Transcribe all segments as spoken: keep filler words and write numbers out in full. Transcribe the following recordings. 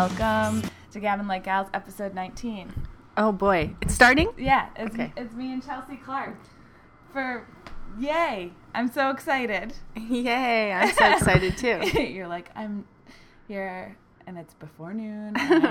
Welcome to Gavin Like Gals, episode nineteen. Oh boy, it's starting? Yeah, it's, okay. it's me and Chelsea Clark. For, yay, I'm so excited. Yay, I'm so excited too. You're like, I'm here, and it's before noon.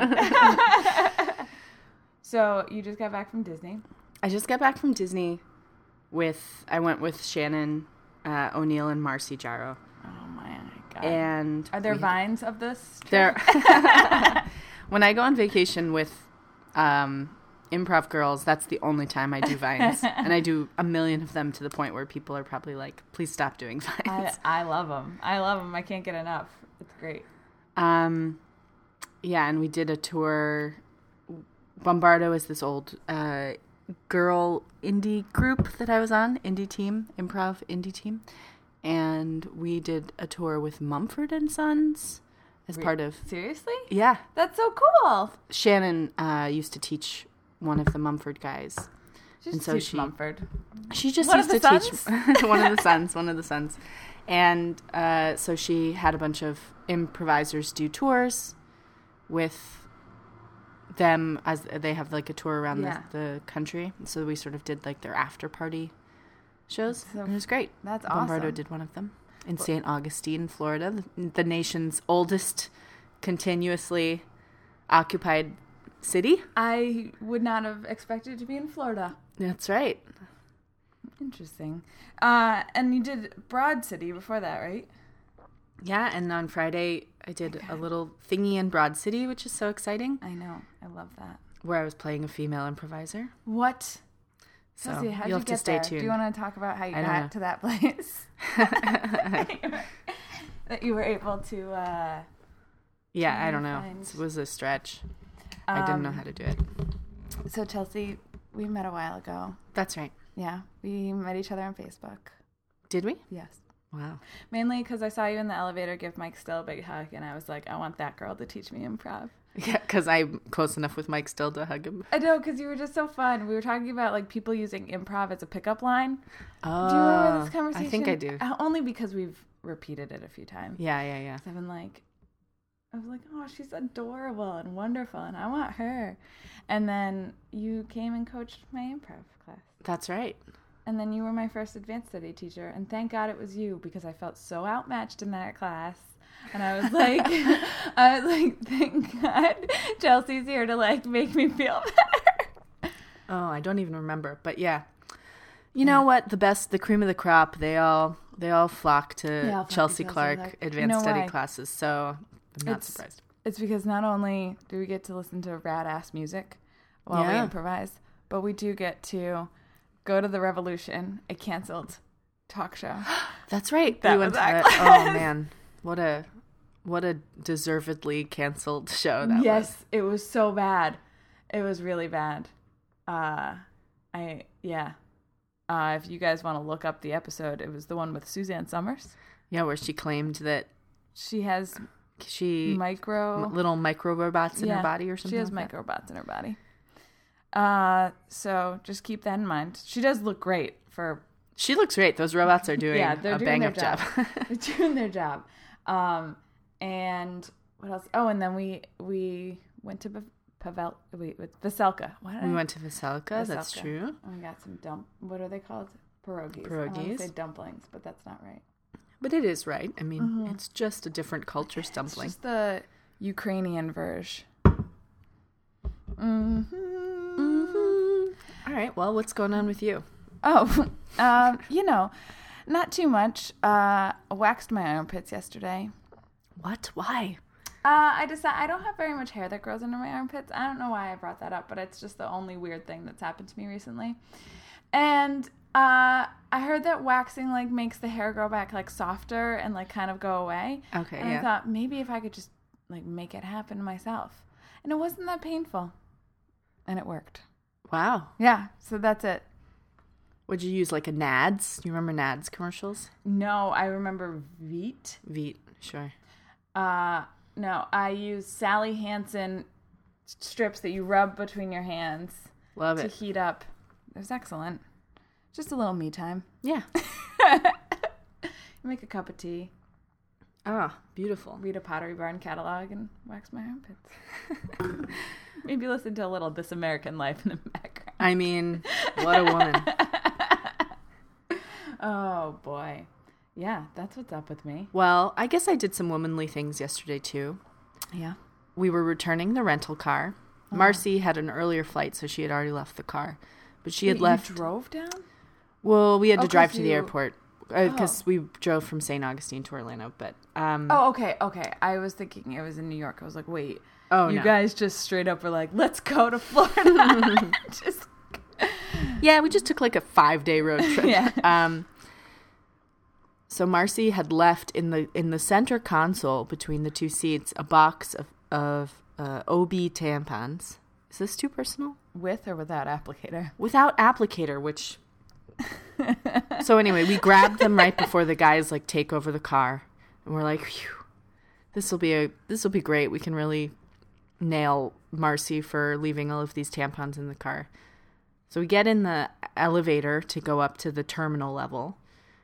So, you just got back from Disney. I just got back from Disney with, I went with Shannon uh, O'Neill and Marcy Jarrow. Oh my God. And are there we, vines of this? There. When I go on vacation with um, improv girls, that's the only time I do vines. And I do a million of them to the point where people are probably like, please stop doing vines. I, I love them. I love them. I can't get enough. It's great. Um, yeah, and we did a tour. Bombardo is this old uh, girl indie group that I was on, indie team, improv indie team. And we did a tour with Mumford and Sons as Re- part of... Seriously? Yeah. That's so cool. Shannon uh, used to teach one of the Mumford guys. She and so teach she, Mumford. She just one used to sons? teach one of the sons, one of the sons. And uh, so she had a bunch of improvisers do tours with them as they have like a tour around yeah. the, the country. So we sort of did like their after party shows. So and it was great. That's Bombardo awesome. did one of them in Saint Augustine, Florida, the, the nation's oldest continuously occupied city. I would not have expected to be in Florida. That's right. Interesting. Uh, and you did Broad City before that, right? Yeah, and on Friday I did a little thingy in Broad City, which is so exciting. I know. I love that. Where I was playing a female improviser. What? So Chelsea, how'd you'll you have get to stay there? tuned. Do you want to talk about how you I got to that place? That you were able to... Uh, yeah, I don't know. find... It was a stretch. Um, I didn't know how to do it. So, Chelsea, we met a while ago. That's right. Yeah, we met each other on Facebook. Did we? Yes. Wow. Mainly because I saw you in the elevator give Mike Still a big hug, and I was like, I want that girl to teach me improv. Yeah, because I'm close enough with Mike Still to hug him. I know, because you were just so fun. We were talking about like people using improv as a pickup line. Oh, do you remember this conversation? I think I do. Uh, only because we've repeated it a few times. Yeah, yeah, yeah. I've been like, I was like, oh, she's adorable and wonderful, and I want her. And then you came and coached my improv class. That's right. And then you were my first advanced study teacher, and thank God it was you, because I felt so outmatched in that class. And I was like, I was like, thank God Chelsea's here to like make me feel better. Oh, I don't even remember, but yeah. You know what? The best, the cream of the crop. They all, they all flock to all flock to Chelsea Chelsea Clark Clark. advanced You know study why? classes. So I'm not It's- surprised. It's because not only do we get to listen to rad ass music while Yeah. we improvise, but we do get to go to the Revolution, a canceled talk show. That's right. That we was went to our that. class. Oh man, what a what a deservedly canceled show that yes, was. it was so bad. It was really bad. Uh, I yeah. Uh, if you guys want to look up the episode, it was the one with Suzanne Summers. Yeah, where she claimed that She has she micro m- little micro robots in yeah, her body or something. She has like that. microbots in her body. Uh, so just keep that in mind. She does look great for. She looks great. Those robots are doing Yeah, they're a doing bang their up job. They're doing their job. Um, and what else? Oh, and then we we went to Pavel. Wait, with Veselka. What did we I- went to Veselka. That's Veselka. true. And we got some dump. What are they called? Pierogies. I want Pierogies. to say dumplings, but that's not right. But it is right. I mean, Mhm. it's just a different culture dumpling. It's just the Ukrainian version. Mm-hmm. Mm-hmm. All right. Well, what's going on with you? Oh, um, you know, not too much. Uh, I waxed my armpits yesterday. What? Why? Uh, I decided I don't have very much hair that grows under my armpits. I don't know why I brought that up, but it's just the only weird thing that's happened to me recently. And uh, I heard that waxing like makes the hair grow back like softer and like kind of go away. Okay. And yeah. I thought maybe if I could just like make it happen myself, and it wasn't that painful, and it worked. Wow. Yeah. So that's it. Would you use like a Nads? Do you remember Nads commercials? No, I remember Veet. Veet, sure. Uh, no, I use Sally Hansen strips that you rub between your hands Love to it. heat up. It was excellent. Just a little me time. Yeah. Make a cup of tea. Ah, beautiful. Read a Pottery Barn catalog and wax my armpits. Maybe listen to a little This American Life in the background. I mean, what a woman. Oh, boy. Yeah, that's what's up with me. Well, I guess I did some womanly things yesterday, too. Yeah. We were returning the rental car. Oh. Marcy had an earlier flight, so she had already left the car. But she had Wait, left... You drove down? Well, we had oh, to drive to you... the airport. Because uh, oh. we drove from Saint Augustine to Orlando, but... Um, oh, okay, okay. I was thinking it was in New York. I was like, wait. Oh, You no. guys just straight up were like, let's go to Florida. just... Yeah, we just took like a five-day road trip. yeah. Um, so Marcy had left in the in the center console between the two seats a box of, of uh, O B tampons. Is this too personal? With or without applicator? Without applicator, which... So anyway, we grabbed them right before the guys like take over the car, and we're like, "This will be a this will be great. We can really nail Marcy for leaving all of these tampons in the car." So we get in the elevator to go up to the terminal level,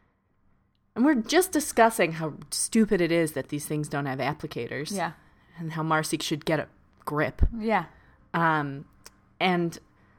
and we're just discussing how stupid it is that these things don't have applicators, Yeah. and how Marcy should get a grip. Yeah. Um, and.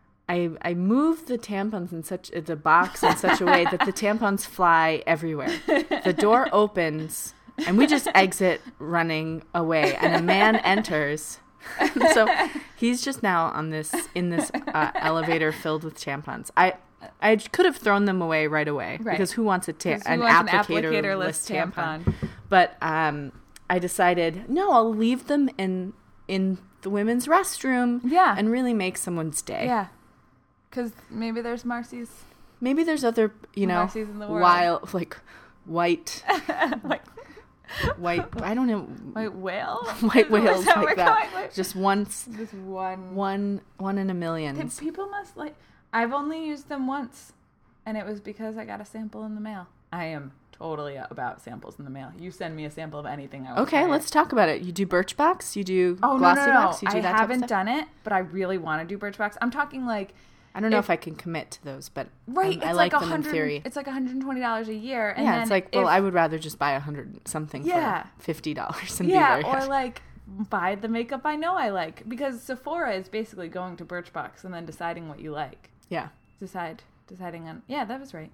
I I move the tampons in such the box in such a way that the tampons fly everywhere. The door opens and we just exit running away, and a man enters. So he's just now on this in this uh, elevator filled with tampons. I I could have thrown them away right away right. because who wants a ta- an, an applicator-less applicator-less tampon? tampon? But um, I decided no, I'll leave them in in the women's restroom. Yeah. And really make someone's day. Yeah. Because maybe there's Marcy's. Maybe there's other, you know, Marcy's in the world. wild, like, white, like, white, I don't know. White whale? White whales Is that like we're that. going with? Just once. Just one. One, one in a million. Th- People must like, I've only used them once. And it was because I got a sample in the mail. I am totally about samples in the mail. You send me a sample of anything I will Okay, try let's it. talk about it. You do Birchbox? You do oh, Glossy no, no, no. Box? You do I that type of haven't stuff? done it, but I really want to do Birchbox. I'm talking like... I don't know if, if I can commit to those, but right, um, it's I like, like them in theory. It's like one hundred twenty dollars a year. And yeah, then it's like, well, if, I would rather just buy a hundred something yeah. for fifty dollars and yeah, be very or happy. like buy the makeup I know I like. Because Sephora is basically going to Birchbox and then deciding what you like. Yeah. Decide, deciding on, yeah, that was right.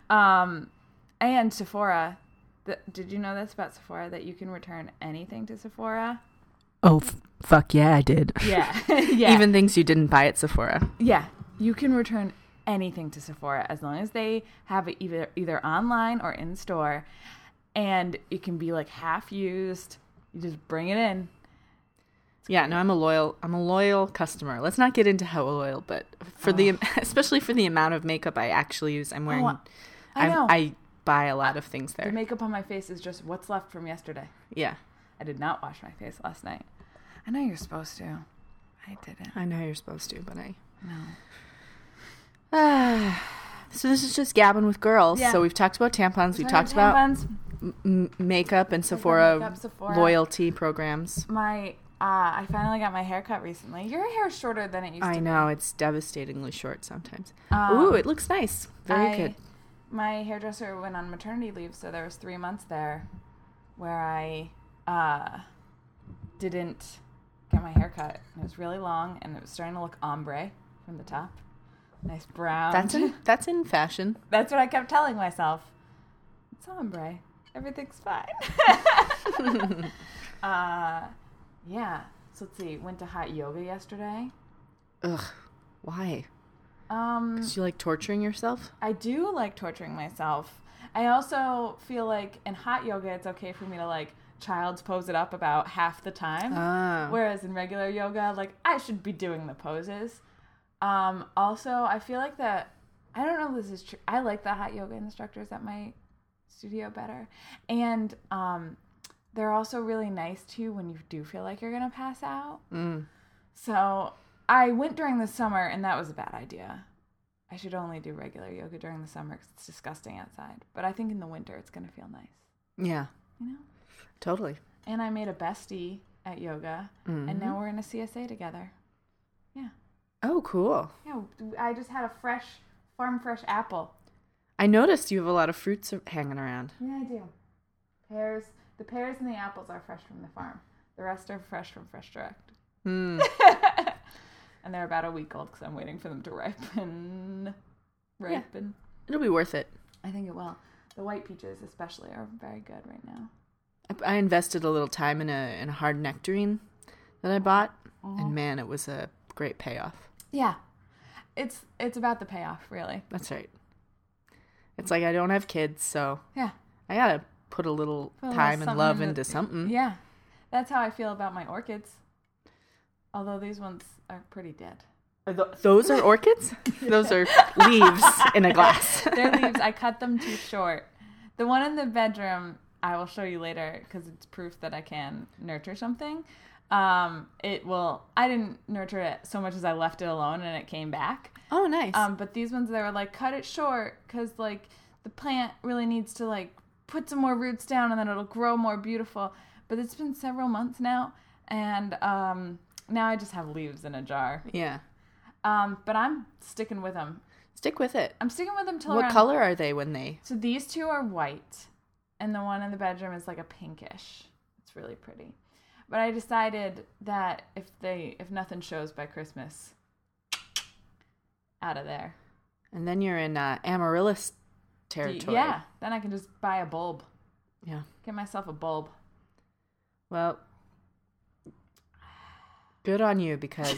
Um, and Sephora, the, did you know this about Sephora, that you can return anything to Sephora? Oh, f- fuck yeah, I did. Yeah. yeah. Even things you didn't buy at Sephora. Yeah. You can return anything to Sephora as long as they have it either either online or in store, and it can be like half used. You just bring it in. It's yeah, great. no, I'm a loyal I'm a loyal customer. Let's not get into how loyal, but for oh. the especially for the amount of makeup I actually use, I'm wearing oh, I know. I'm, I buy a lot of things there. The makeup on my face is just what's left from yesterday. Yeah. I did not wash my face last night. I know you're supposed to. I didn't. I know you're supposed to, but I no. Uh, so this is just gabbing with girls. Yeah. So we've talked about tampons. We've talked tampons. about m- makeup and Sephora, makeup, Sephora loyalty programs. My, uh, I finally got my hair cut recently. Your hair's shorter than it used I to be. I know. It's devastatingly short sometimes. Um, Ooh, it looks nice. Very I, good. My hairdresser went on maternity leave, so there was three months there where I uh, didn't get my hair cut. It was really long, and it was starting to look ombre from the top. Nice brown. That's in, that's in fashion. That's what I kept telling myself. It's ombre. Everything's fine. uh, yeah. So let's see. Went to hot yoga yesterday. Ugh. Why? Um, Because you like torturing yourself? I do like torturing myself. I also feel like in hot yoga, it's okay for me to like child's pose it up about half the time. Ah. Whereas in regular yoga, like I should be doing the poses. Um, also, I feel like that, I don't know if this is true. I like the hot yoga instructors at my studio better. And um, they're also really nice to you when you do feel like you're going to pass out. Mm. So I went during the summer, and that was a bad idea. I should only do regular yoga during the summer because it's disgusting outside. But I think in the winter, it's going to feel nice. Yeah. You know? Totally. And I made a bestie at yoga, Mm-hmm. and now we're in a C S A together. Yeah. Oh, cool. Yeah, I just had a fresh, farm fresh apple. I noticed you have a lot of fruits hanging around. Yeah, I do. Pears. The pears and the apples are fresh from the farm. The rest are fresh from Fresh Direct. Mm. And they're about a week old because I'm waiting for them to ripen. Ripen. Yeah. It'll be worth it. I think it will. The white peaches especially are very good right now. I, I invested a little time in a in a hard nectarine that I bought, Mm-hmm. and man, it was a great payoff. Yeah. It's it's about the payoff, really. That's right. It's like I don't have kids, so Yeah. I gotta put a little Put a little time and something love into- into something. Yeah. That's how I feel about my orchids. Although these ones are pretty dead. Are tho- those are orchids? Those are leaves in a glass. They're leaves. I cut them too short. The one in the bedroom, I will show you later because it's proof that I can nurture something. Um, it will. I didn't nurture it so much as I left it alone and it came back. Oh, nice. Um, but these ones, they were like, cut it short because like the plant really needs to like put some more roots down and then it'll grow more beautiful. But it's been several months now, and um, now I just have leaves in a jar. Yeah. Um, but I'm sticking with them. Stick with it. I'm sticking with them till What around... color are they when they... So these two are white, and the one in the bedroom is like a pinkish. It's really pretty. But I decided that if they if nothing shows by Christmas, out of there. And then you're in uh, amaryllis territory. Yeah, then I can just buy a bulb. Yeah. Get myself a bulb. Well, good on you because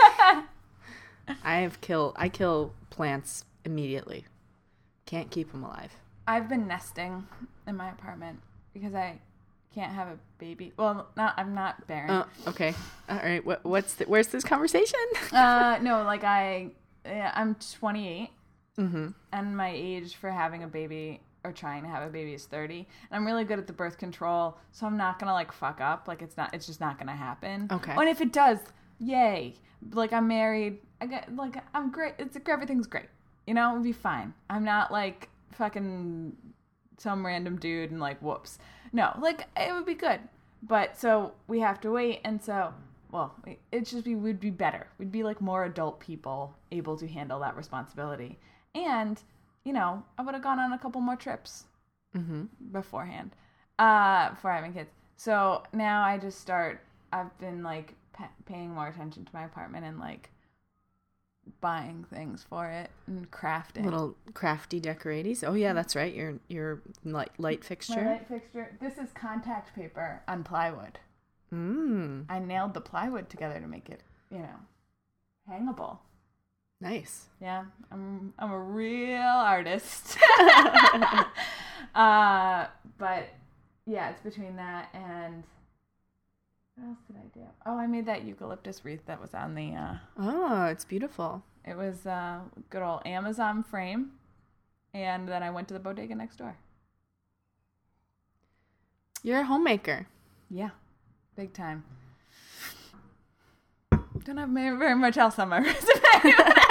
I have kill I kill plants immediately. Can't keep them alive. I've been nesting in my apartment because I can't have a baby. Well, not I'm not barren. Oh, okay. All right. What, what's the, where's this conversation? uh, no, like I, yeah, I'm twenty-eight, Mm-hmm. and my age for having a baby or trying to have a baby is thirty. And I'm really good at the birth control, so I'm not gonna like fuck up. Like it's not, it's just not gonna happen. Okay. And if it does, yay! Like I'm married. I get like I'm great. It's everything's great. You know, it'll be fine. I'm not like fucking some random dude and like whoops. No, like it would be good. But so we have to wait, and so well, it's just we would be better. We'd be like more adult people able to handle that responsibility. And you know, I would have gone on a couple more trips Mm-hmm. beforehand, uh, before having kids. So now I just start. I've been like pa- paying more attention to my apartment and like buying things for it and crafting. Little crafty decoraties. Oh yeah, that's right. Your your light light fixture. My light fixture. This is contact paper on plywood. Mm. I nailed the plywood together to make it, you know, hangable. Nice. Yeah, I'm I'm a real artist. uh, but yeah, it's between that and what else did I do? Oh, I made that eucalyptus wreath that was on the. Uh, Oh, it's beautiful. it was uh, good old Amazon frame, and then I went to the bodega next door. You're a homemaker. Yeah, big time. Don't have very very much else on my resume.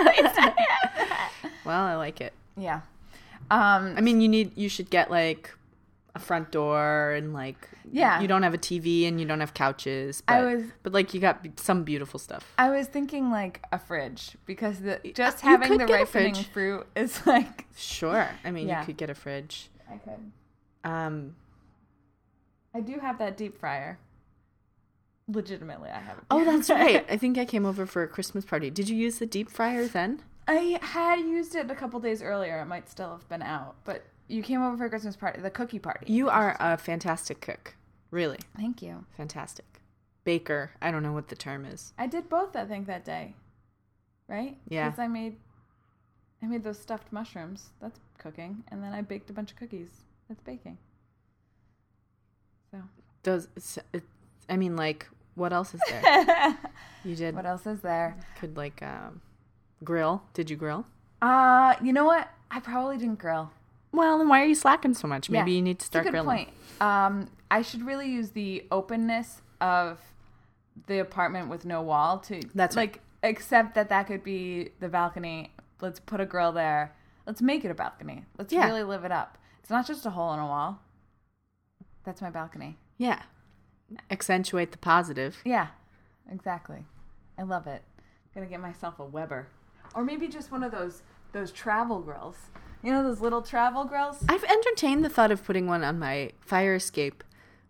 Well, I like it. Yeah. Um, I mean, you need you should get like a front door and like Yeah. You don't have a T V and you don't have couches, but I was but like you got some beautiful stuff. I was thinking like a fridge because the just You having could the get a ripening fridge. fruit is like Sure. I mean, Yeah. you could get a fridge. I could. Um I do have that deep fryer. Legitimately, I have it. Oh, that's right. I think I came over for a Christmas party. Did you use the deep fryer then? I had used it a couple days earlier. It might still have been out, but you came over for a Christmas party, the cookie party. You are a fantastic cook. Really. Thank you. Fantastic. Baker. I don't know what the term is. I did both, I think, that day. Right? Yeah. Because I made, I made those stuffed mushrooms. That's cooking, and then I baked a bunch of cookies. That's baking. So. Does it, I mean, like, what else is there? You did. What else is there? Could like um, grill. Did you grill? Uh, you know what? I probably didn't grill. Well, then why are you slacking so much? Maybe Yeah, you need to start That's a good grilling. point. Um, I should really use the openness of the apartment with no wall to That's like accept that that could be the balcony. Let's put a grill there. Let's make it a balcony. Let's Yeah. really live it up. It's not just a hole in a wall. That's my balcony. Yeah. Accentuate the positive. Yeah, exactly. I love it. I'm gonna get myself a Weber, or maybe just one of those those travel grills. You know those little travel grills? I've entertained the thought of putting one on my fire escape,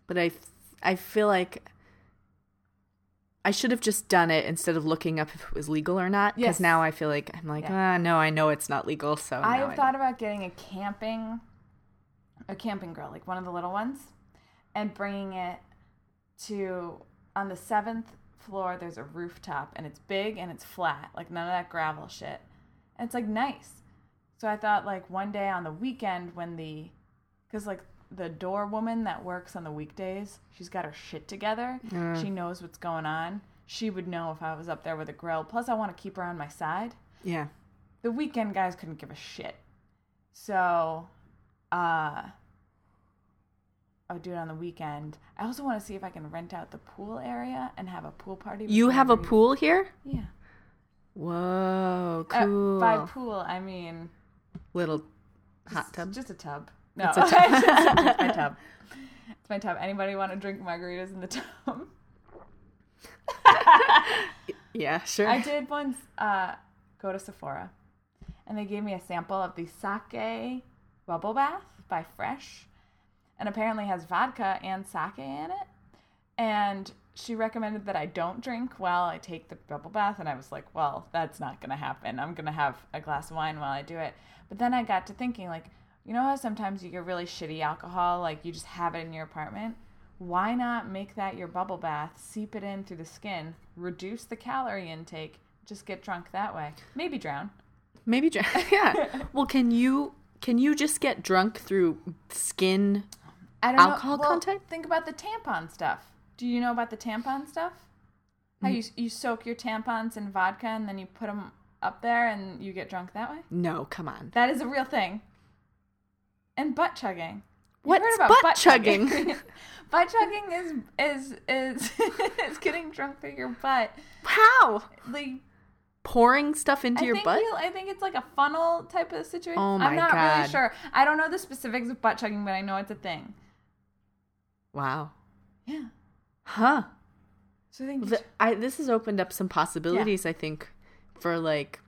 but I, I feel like I should have just done it instead of looking up if it was legal or not. Because Yes. now I feel like I'm like, Yeah. ah, no, I know it's not legal. So I now have thought about getting a camping, a camping grill, like one of the little ones, and bringing it to, on the seventh floor, there's a rooftop, and it's big and it's flat, like none of that gravel shit. And it's like nice. So I thought like one day on the weekend when the, because like the door woman that works on the weekdays, she's got her shit together. Mm. She knows what's going on. She would know if I was up there with a grill. Plus I want to keep her on my side. Yeah. The weekend guys couldn't give a shit. So, uh, I'll do it on the weekend. I also want to see if I can rent out the pool area and have a pool party. You have a we- pool here? Yeah. Whoa, Uh, cool. by pool, I mean Little just, hot tub. Just a tub. No, It's a tub. it's just my tub. It's my tub. Anybody want to drink margaritas in the tub? Yeah, sure. I did once uh, go to Sephora, and they gave me a sample of the sake bubble bath by Fresh, and apparently has vodka and sake in it. And she recommended that I don't drink while I take the bubble bath, and I was like, well, that's not going to happen. I'm going to have a glass of wine while I do it. But then I got to thinking, like, you know how sometimes you get really shitty alcohol, like you just have it in your apartment? Why not make that your bubble bath, seep it in through the skin, reduce the calorie intake, just get drunk that way? Maybe drown. Maybe drunk. Yeah. Well, can you can you just get drunk through skin? I don't Alcohol know. Well, content? Think about the tampon stuff. Do you know about the tampon stuff? How you you soak your tampons in vodka and then you put them up there and you get drunk that way? No, come on. That is a real thing. And butt chugging. You What's heard about butt, butt chugging? Butt chugging is is is is getting drunk through your butt. How? Like Pouring stuff into I your think butt? you, I think it's like a funnel type of situation. Oh my I'm not really God. sure. I don't know the specifics of butt chugging, but I know it's a thing. Wow. Yeah. Huh. So I think Well, the, I, this has opened up some possibilities, I think, for like,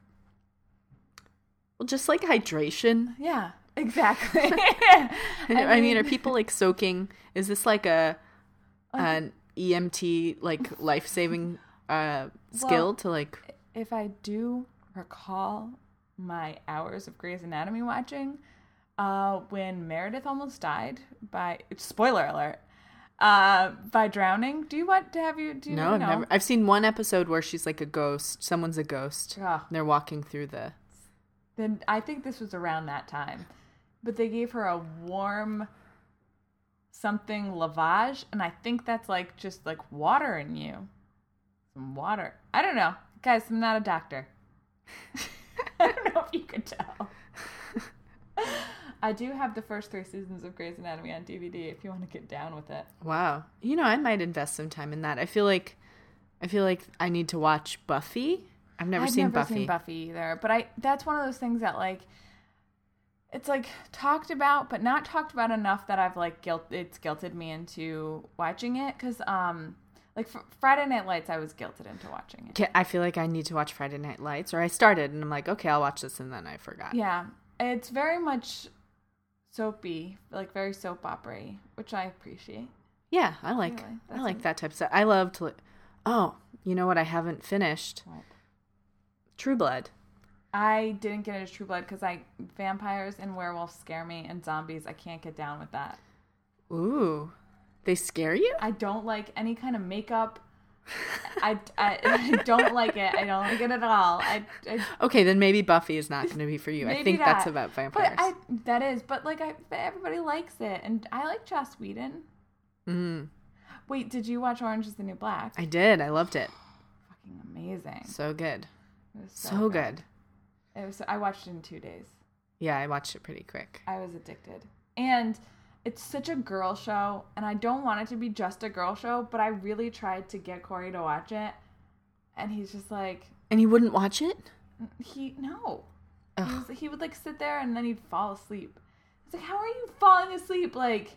well, just like hydration. yeah, exactly. I, mean, are people like soaking? Is this like a Like- an E M T like life saving uh, skill Well, to like? if I do recall my hours of Grey's Anatomy watching, uh, when Meredith almost died by spoiler alert, uh, by drowning. Do you want to have you? Do you No, I've know? never. I've seen one episode where she's like a ghost. Someone's a ghost. Oh, And they're walking through the. then I think this was around that time, but they gave her a warm something lavage, and I think that's like just like water in you, some water. I don't know, guys. I'm not a doctor. I don't know if you could tell. I do have the first three seasons of Grey's Anatomy on D V D if you want to get down with it. Wow. You know, I might invest some time in that. I feel like, I feel like I need to watch Buffy. I've never I've seen never Buffy. seen Buffy either, but I that's one of those things that like it's like talked about, but not talked about enough that I've like guilt. It's guilted me into watching it because um like for Friday Night Lights, I was guilted into watching it. Okay, I feel like I need to watch Friday Night Lights, or I started and I'm like, okay, I'll watch this, and then I forgot. Yeah, it's very much soapy, like very soap opera-y, which I appreciate. Yeah, I like Really? I That's like a- that type of stuff. I love to. Li- oh, you know what? I haven't finished What? True Blood. I didn't get into True Blood because I vampires and werewolves scare me, and zombies I can't get down with that. Ooh, they scare you? I don't like any kind of makeup. I, I, I don't like it. I don't like it at all. I, I Okay, then maybe Buffy is not going to be for you. I Maybe think that's not. about but vampires. I that is. But like I, but everybody likes it, and I like Joss Whedon. Mm, Wait, did you watch Orange Is the New Black? I did. I loved it. Fucking amazing. So good. It was So good. It was. I watched it in two days. Yeah, I watched it pretty quick. I was addicted, and it's such a girl show, and I don't want it to be just a girl show, but I really tried to get Corey to watch it, and he's just like, And you wouldn't watch it? he no, he, Ugh. was, he would like sit there and then he'd fall asleep. It's like, how are you falling asleep? Like,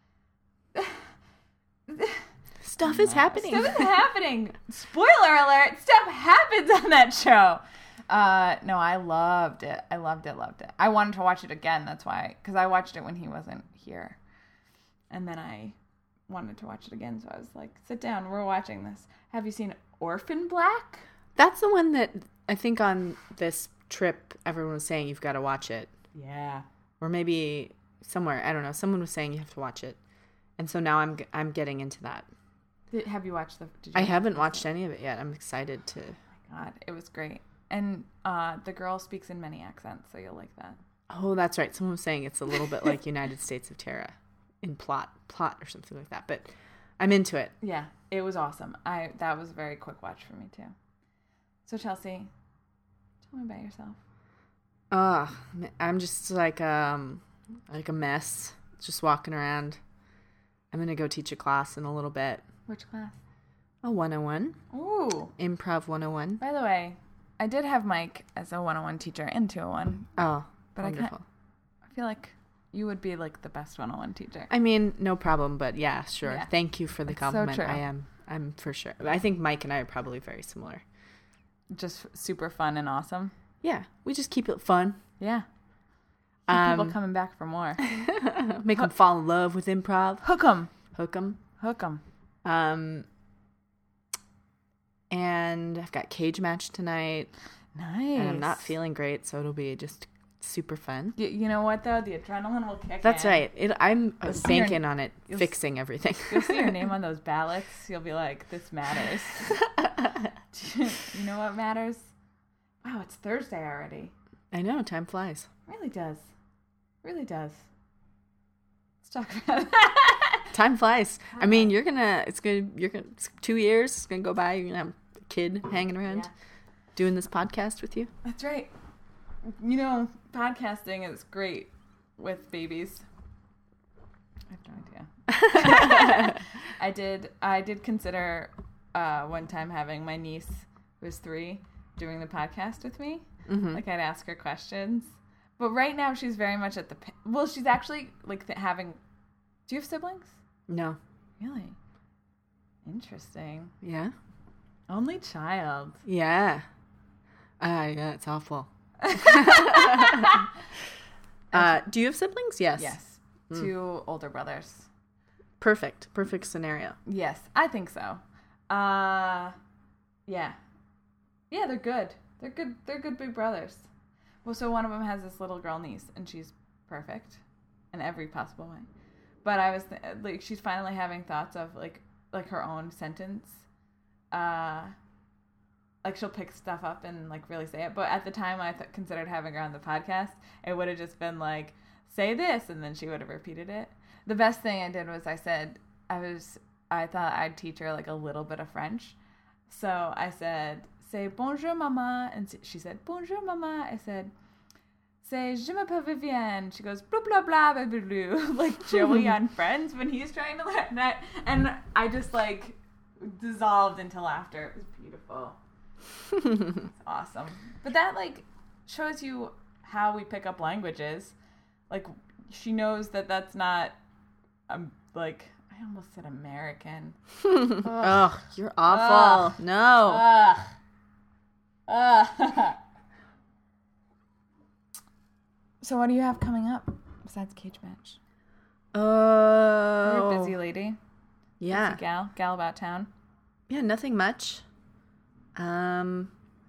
Stuff is happening. stuff is happening. Spoiler alert! Stuff happens on that show. Uh, no, I loved it. I loved it. Loved it. I wanted to watch it again. That's why, because I watched it when he wasn't here, and then I wanted to watch it again, so I was like, sit down, we're watching this. Have you seen Orphan Black? That's the one that I think on this trip everyone was saying you've got to watch it. Yeah. Or maybe somewhere, I don't know, someone was saying you have to watch it. And so now I'm I'm getting into that. Did, have you watched the did you I watch haven't the watched episode? any of it yet. I'm excited to. Oh my God, it was great. And uh, the girl speaks in many accents, so you'll like that. Oh, that's right. Someone was saying it's a little bit like United States of Terra in plot, plot or something like that. But I'm into it. Yeah, it was awesome. I that was a very quick watch for me too. So Chelsea, tell me about yourself. Uh, I'm just like um like a mess, just walking around. I'm gonna go teach a class in a little bit. Which class? A one oh one. Ooh. Improv one oh one. By the way, I did have Mike as a one oh one teacher in two oh one. Oh, but wonderful. I can't, I feel like you would be like the best one oh one teacher. I mean, no problem, but yeah, sure. Yeah. Thank you for the It's so compliment. true. I am. I'm for sure. I think Mike and I are probably very similar. Just super fun and awesome. Yeah, we just keep it fun. Yeah. Keep Um, people coming back for more. Make them fall in love with improv. Hook 'em. Hook them. Hook 'em. Um, and I've got cage match tonight. Nice. And I'm not feeling great, so it'll be just super fun. Y- you know what, though? The adrenaline will kick That's in. right. It, I'm You'll see your- banking on it you'll fixing everything. You'll see your name on those ballots. You'll be like, this matters. You know what matters? Wow, it's Thursday already. I know, time flies. Really does. Really does. Let's talk about it. Time flies. I mean, you're gonna. It's gonna. You're gonna. It's two years. It's gonna go by. You're gonna have a kid hanging around, Yeah. doing this podcast with you. That's right. You know, podcasting is great with babies. I have no idea. I did. I did consider uh, one time having my niece, who was three, doing the podcast with me. Mm-hmm. Like I'd ask her questions, but right now she's very much at the. Pa- well, she's actually like th- having. Do you have siblings? No. Really? Interesting. Yeah. Only child. Yeah. Ah, yeah. It's awful. uh, do you have siblings? Yes. Yes. Mm. Two older brothers. Perfect. Perfect scenario. Yes, I think so. Uh, yeah. Yeah, they're good. They're good. They're good big brothers. Well, so one of them has this little girl niece, and she's perfect in every possible way. But I was th- like, she's finally having thoughts of like, like her own sentence. Uh, like she'll pick stuff up and like really say it. But at the time, I th- considered having her on the podcast. It would have just been like, say this, and then she would have repeated it. The best thing I did was I said I was I thought I'd teach her like a little bit of French. So I said, say bonjour maman, and she said bonjour maman. I said, say je m'appelle Vivienne. She goes blah blah blah blah blah, blah. Like Joey on Friends when he's trying to learn that, and I just like dissolved into laughter. It was beautiful. It's awesome. But that like shows you how we pick up languages. Like she knows that that's not um like I almost said American. Ugh. Oh, you're awful. Ugh. No. Ugh. Ugh. So what do you have coming up besides cage match? Oh. You're a busy lady. Yeah. Busy gal. Gal about town. Yeah, nothing much. Um,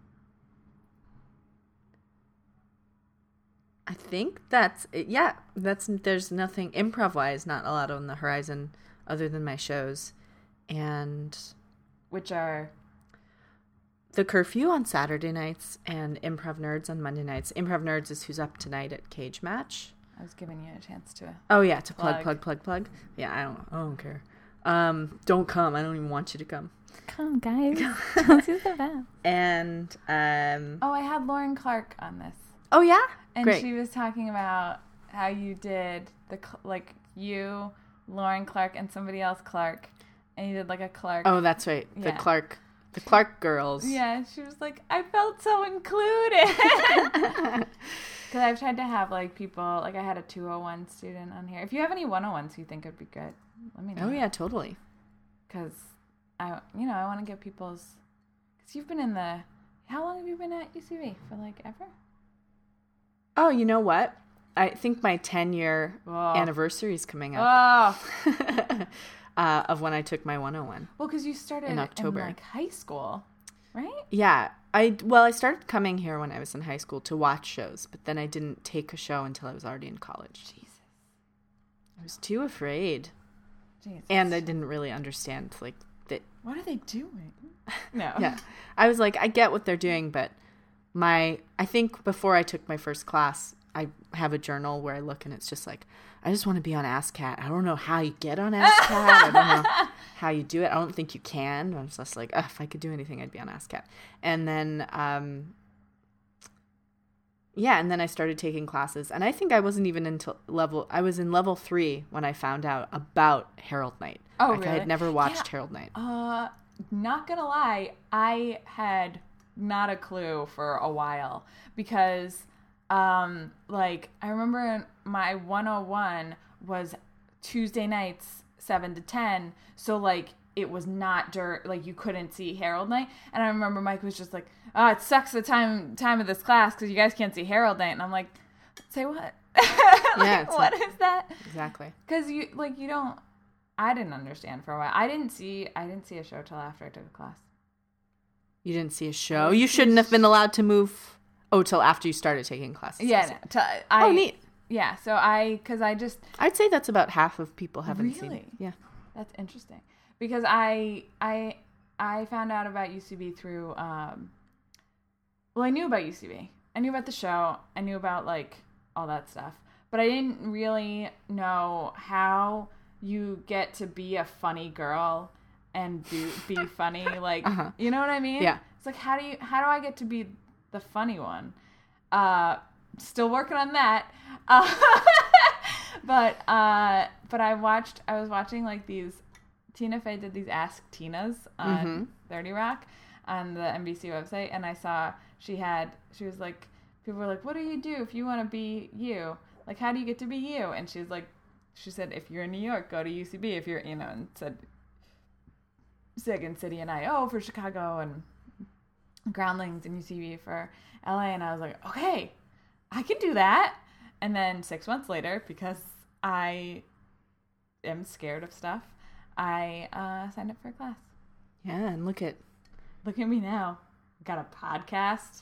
I think that's it. Yeah, that's there's nothing improv-wise, not a lot on the horizon other than my shows. And Which are the curfew on Saturday nights and Improv Nerds on Monday nights. Improv Nerds is who's up tonight at Cage Match. I was giving you a chance to Oh yeah, to plug, Plug. plug, plug, plug. Yeah, I don't, I don't care. Um, don't come. I don't even want you to come. come guys. Chelsea's the best. And um, Oh, I had Lauren Clark on this. oh yeah, And great. she was talking about how you did the cl- like you, Lauren Clark, and somebody else Clark, and you did like a Clark. Oh, that's right. The Yeah. Clark, the Clark girls. Yeah, she was like, I felt so included. Because I've tried to have like people, like I had a two oh one student on here. If you have any one oh ones you think would be good, let me know. Oh yeah, totally. Because I, you know, I want to get people's. Because you've been in the. How long have you been at U C B? For like ever? Oh, you know what? I think my ten year Oh. anniversary is coming up. Oh, uh, of when I took my one oh one. Well, because you started in October. in like high school, right? Yeah. I, well, I started coming here when I was in high school to watch shows, but then I didn't take a show until I was already in college. Jesus. I was too afraid. Jesus. And I didn't really understand, like, that. What are they doing? No. Yeah. I was like, I get what they're doing, but my, I think before I took my first class, I have a journal where I look and it's just like, I just want to be on ASCAT. I don't know how you get on ASCAT. I don't know how you do it. I don't think you can. I'm just like, if I could do anything, I'd be on ASCAT. And then, um, yeah, and then I started taking classes. And I think I wasn't even until level, I was in level three when I found out about Harold Knight. Oh, like, really? I had never watched Yeah. Harold Knight. Uh, not gonna lie, I had not a clue for a while because, um, like, I remember my one oh one was Tuesday nights, seven to ten, so, like, it was not dirt, like, you couldn't see Harold Knight, and I remember Mike was just like, oh, it sucks the time time of this class because you guys can't see Harold Knight, and I'm like, say what? like, Yeah, it's what like- is that? Exactly. Because you, like, you don't, I didn't understand for a while. I didn't see, I didn't see a show till after I took a class. You didn't see a show? You shouldn't have been allowed to move, oh, till after you started taking classes. Yeah, no, t- I, Oh, neat. Yeah, so I, because I just, I'd say that's about half of people haven't seen it. Really? Yeah. that's interesting. Because I, I, I found out about U C B through, um, well, I knew about U C B. I knew about the show. I knew about, like, all that stuff. But I didn't really know how you get to be a funny girl and do, be funny. Like, Uh-huh. you know what I mean? Yeah. It's like, how do you, how do I get to be the funny one? Uh, still working on that. Uh, but, uh, but I watched, I was watching, like, these, Tina Fey did these Ask Tinas on Mm-hmm. thirty Rock on the N B C website, and I saw she had, she was like, people were like, what do you do if you want to be you? Like, how do you get to be you? And she was like, she said, if you're in New York, go to U C B. If you're, you know, and said Second City and I O for Chicago and Groundlings and U C B for L A. And I was like, okay, I can do that. And then six months later, because I am scared of stuff, I uh, signed up for a class. Yeah, and look at... Look at me now. Got a podcast.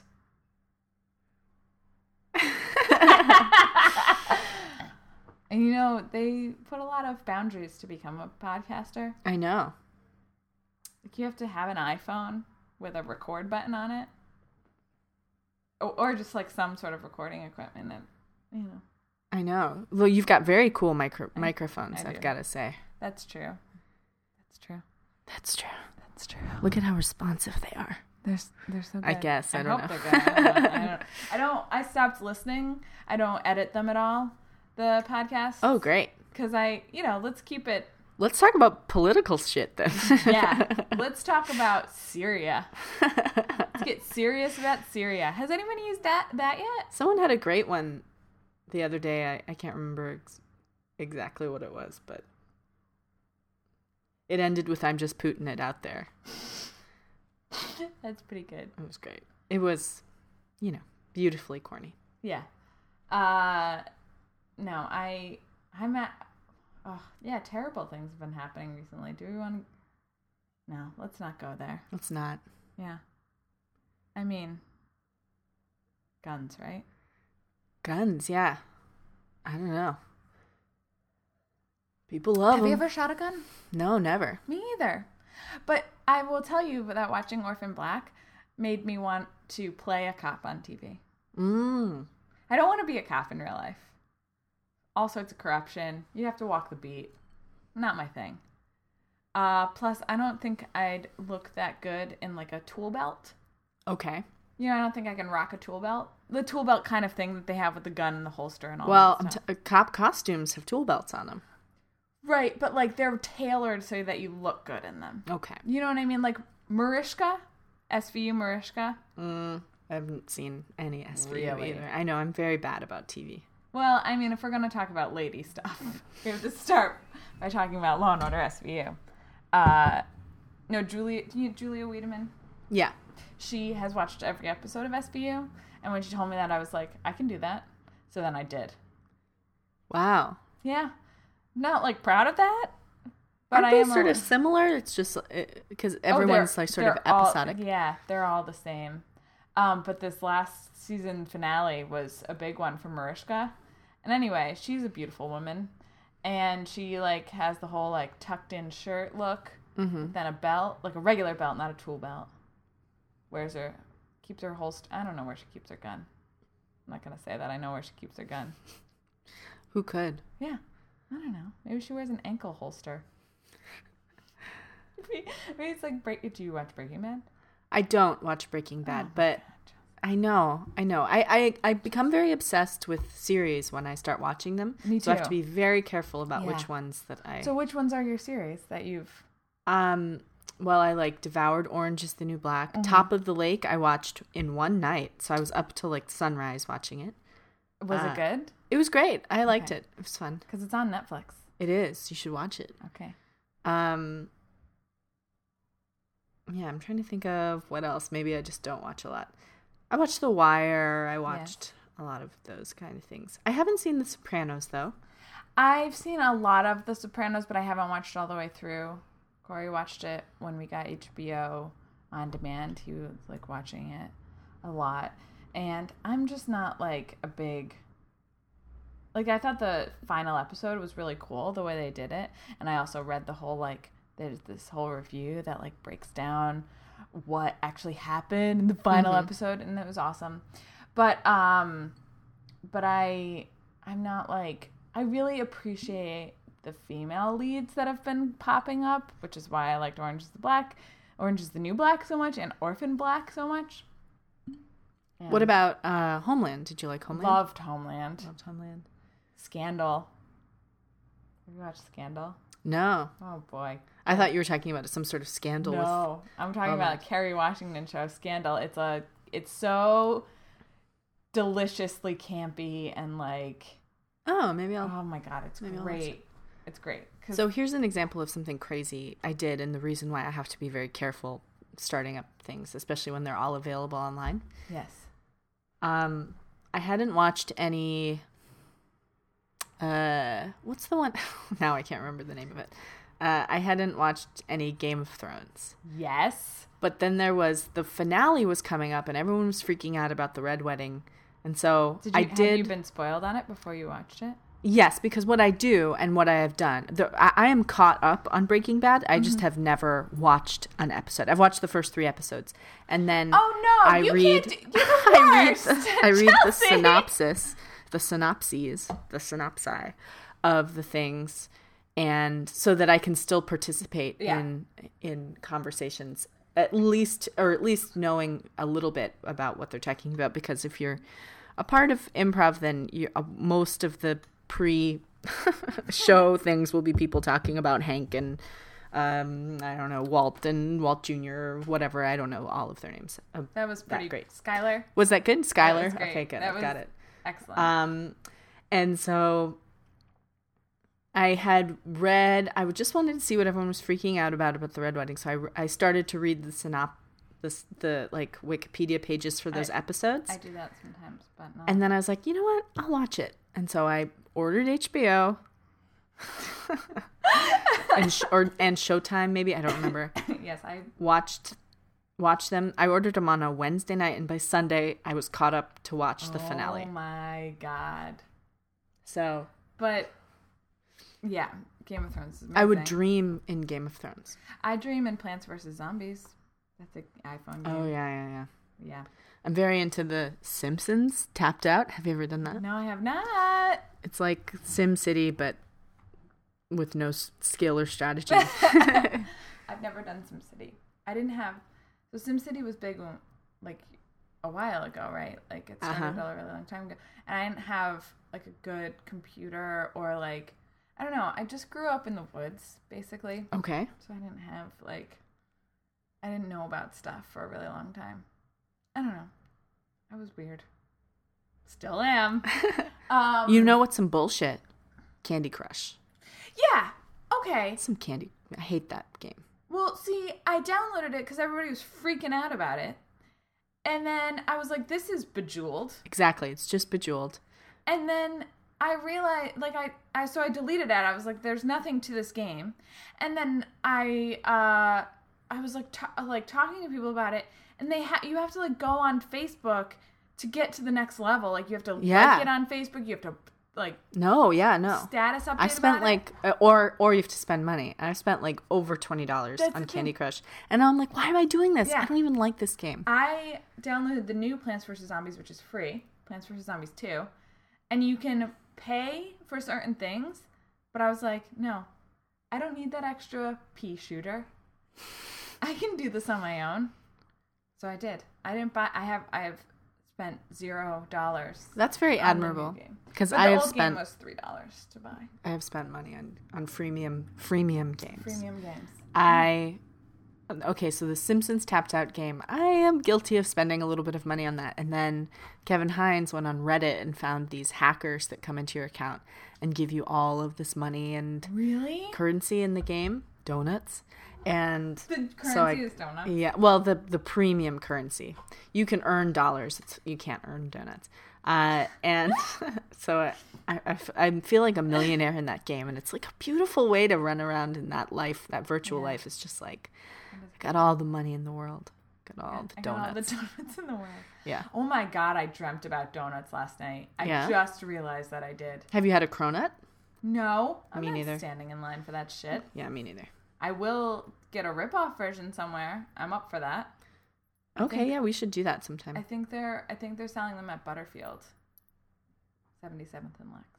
And you know, they put a lot of boundaries to become a podcaster. I know. Like, you have to have an iPhone with a record button on it. Or, or just like some sort of recording equipment that, you know. I know. Well, you've got very cool micro- microphones, I I've do. got to say. That's true. That's true. That's true. That's true. Look at how responsive they are. They're, they're so good. I guess. I don't hope know. they're good. I don't, I, don't, I don't, I stopped listening. I don't edit them at all, the podcasts. Oh, great. Because I, you know, let's keep it. Let's talk about political shit then. Yeah. Let's talk about Syria. Let's get serious about Syria. Has anyone used that, that yet? Someone had a great one the other day. I, I can't remember ex- exactly what it was, but it ended with I'm just putting it out there. That's pretty good. It was great. It was, you know, beautifully corny. Yeah. Uh, no, I, I'm at, oh, yeah, terrible things have been happening recently. Do we want to, no, let's not go there. It's not. Yeah. I mean, guns, right? Guns, yeah. I don't know. People love Have you them. ever shot a gun? No, never. Me either. But I will tell you that watching Orphan Black made me want to play a cop on T V. Mm. I don't want to be a cop in real life. All sorts of corruption. You have to walk the beat. Not my thing. Uh, plus, I don't think I'd look that good in like a tool belt. Okay. You know, I don't think I can rock a tool belt. The tool belt kind of thing that they have with the gun and the holster and all Well, that stuff. t- cop costumes have tool belts on them. Right, but like they're tailored so that you look good in them. Okay. You know what I mean? Like Mariska, S V U Mariska. Mm, I haven't seen any S V U Really? either. I know, I'm very bad about T V. Well, I mean, if we're going to talk about lady stuff, we have to start by talking about Law and Order S V U. Uh, no, Julia, do you, Julia Wiedemann? Yeah. She has watched every episode of S V U, and when she told me that, I was like, I can do that. So then I did. Wow. Yeah. Not, like, proud of that, But Aren't I they am sort a, of similar? It's just because oh, everyone's they're- like sort of they're all- episodic. yeah, they're all the same. Um, but this last season finale was a big one for Mariska. And anyway, she's a beautiful woman. And she, like, has the whole, like, tucked-in shirt look. Mm-hmm. Then a belt, like a regular belt, not a tool belt. Wears her, keeps her holster. I don't know where she keeps her gun. I'm not going to say that. I know where she keeps her gun. Who could? Yeah. I don't know. Maybe she wears an ankle holster. maybe, maybe it's like, break. Do you watch Breaking Bad? I don't watch Breaking Bad, Oh, but God. I know, I know. I, I, I become very obsessed with series when I start watching them. Me So I have too. to be very careful about Yeah. which ones that I... So which ones are your series that you've... Um, well, I like devoured Orange is the New Black. Mhm. Top of the Lake, I watched in one night. So I was up till like sunrise watching it. Was Uh, it good? It was great. I liked Okay. it. It was fun. Because it's on Netflix. It is. You should watch it. Okay. Um, yeah, I'm trying to think of what else. Maybe I just don't watch a lot. I watched The Wire. I watched a lot of those kind of things. I haven't seen The Sopranos, though. I've seen a lot of The Sopranos, but I haven't watched it all the way through. Corey watched it when we got H B O on demand. He was like watching it a lot. And I'm just not like a big... Like, I thought the final episode was really cool, the way they did it. And I also read the whole, like, there's this whole review that, like, breaks down what actually happened in the final Mm-hmm. episode, and it was awesome. But, um, but I, I'm not, like, I really appreciate the female leads that have been popping up, which is why I liked Orange is the Black, Orange is the New Black so much, and Orphan Black so much. And What about uh, Homeland? Did you like Homeland? Loved Homeland. Loved Homeland. Scandal. Have you watched Scandal? No. Oh, boy. I thought you were talking about some sort of scandal with... No, I'm talking Oh, about no. a Kerry Washington show, Scandal. It's a, it's so deliciously campy and like, Oh, maybe I'll... oh my God, it's Maybe I'll watch great. it. It's great. 'Cause- So here's an example of something crazy I did, and the reason why I have to be very careful starting up things, especially when they're all available online. yes. Um, I hadn't watched any... Uh, what's the one? Now I can't remember the name of it. Uh, I hadn't watched any Game of Thrones. Yes. But then there was... The finale was coming up, and everyone was freaking out about the Red Wedding. And so Did you, I did... Have you been spoiled on it before you watched it? Yes, because what I do and what I have done, the, I, I am caught up on Breaking Bad. I just have never watched an episode. I've watched the first three episodes, and then Oh no, I you read, can't. You're the I read, worst. the, I read the Chelsea. synopsis, the synopses, the synopsi of the things, and so that I can still participate Yeah. in in conversations, at least, or at least knowing a little bit about what they're talking about. Because if you're a part of improv, then you uh, most of the pre-show things will be people talking about Hank and um, I don't know, Walt and Walt Junior or whatever. I don't know all of their names. Uh, That was pretty great. Skylar. was that good, Skylar? was great. Okay, good. That I've was- got it. Excellent. Um, and so I had read. I just wanted to see what everyone was freaking out about about the Red Wedding. So I, I started to read the synop, the the like Wikipedia pages for those I- episodes. I do that sometimes, but not. And then I was like, you know what? I'll watch it. And so I ordered H B O and sh- or and Showtime, maybe I don't remember. yes, I. Watched watched them. I ordered them on a Wednesday night, and by Sunday I was caught up to watch the finale. Oh my God. So But yeah, Game of Thrones is amazing. I would dream in Game of Thrones. I dream in Plants vs Zombies. That's an iPhone game. Oh yeah, yeah, yeah. Yeah. I'm very into the Simpsons. Tapped Out. Have you ever done that? No, I have not. It's like Sim City, but with no s- skill or strategy. I've never done SimCity. I didn't have. So SimCity was big, when, like a while ago, right? Like it started Uh-huh. a really long time ago, and I didn't have like a good computer or like I don't know. I just grew up in the woods, basically, Okay. so I didn't have like I didn't know about stuff for a really long time. I don't know. I was weird. Still am. Um, You know what's some bullshit? Candy Crush. Yeah. Okay. Some candy. I hate that game. Well, see, I downloaded it because everybody was freaking out about it. And then I was like, this is Bejeweled. Exactly. It's just Bejeweled. And then I realized, like, I, I, so I deleted it. I was like, there's nothing to this game. And then I, uh, I was like, t- like talking to people about it, and they ha- you have to like go on Facebook to get to the next level. Like, you have to Yeah. like it on Facebook. You have to like No, yeah, no. status update. I spent about like, uh, or or you have to spend money. I spent like over twenty dollars That's on the Candy thing. Crush, and I'm like, why am I doing this? Yeah. I don't even like this game. it. I downloaded the new Plants vs Zombies, which is free. Plants vs Zombies two, and you can pay for certain things. But I was like, no, I don't need that extra pea shooter. I can do this on my own. So I did. I didn't buy. I have. I have spent zero dollars. That's very on the new admirable game. because But I the have old spent game was three dollars to buy. I have spent money on on freemium freemium games. Premium games. I okay, so the Simpsons Tapped Out game. I am guilty of spending a little bit of money on that, and then Kevin Hines went on Reddit and found these hackers that come into your account and give you all of this money and Really? currency in the game, donuts. And The currency so I, is donuts. yeah, well, the the premium currency. You can earn dollars. It's, you can't earn donuts. Uh, and so I, I, I f- I feel like a millionaire in that game, and it's like a beautiful way to run around in that life. That virtual Yeah. life is just like, got all the money in the world, got all Yeah, the I got all the donuts. donuts in the world. Yeah. Oh my god, I dreamt about donuts last night. I Yeah? just realized that I did. Have you had a cronut? No, I'm Me not neither. standing in line for that shit. Yeah, me neither. I will get a rip-off version somewhere. I'm up for that. Okay, think- yeah, we should do that sometime. I think they're I think they're selling them at Butterfield. seventy-seventh and Lex.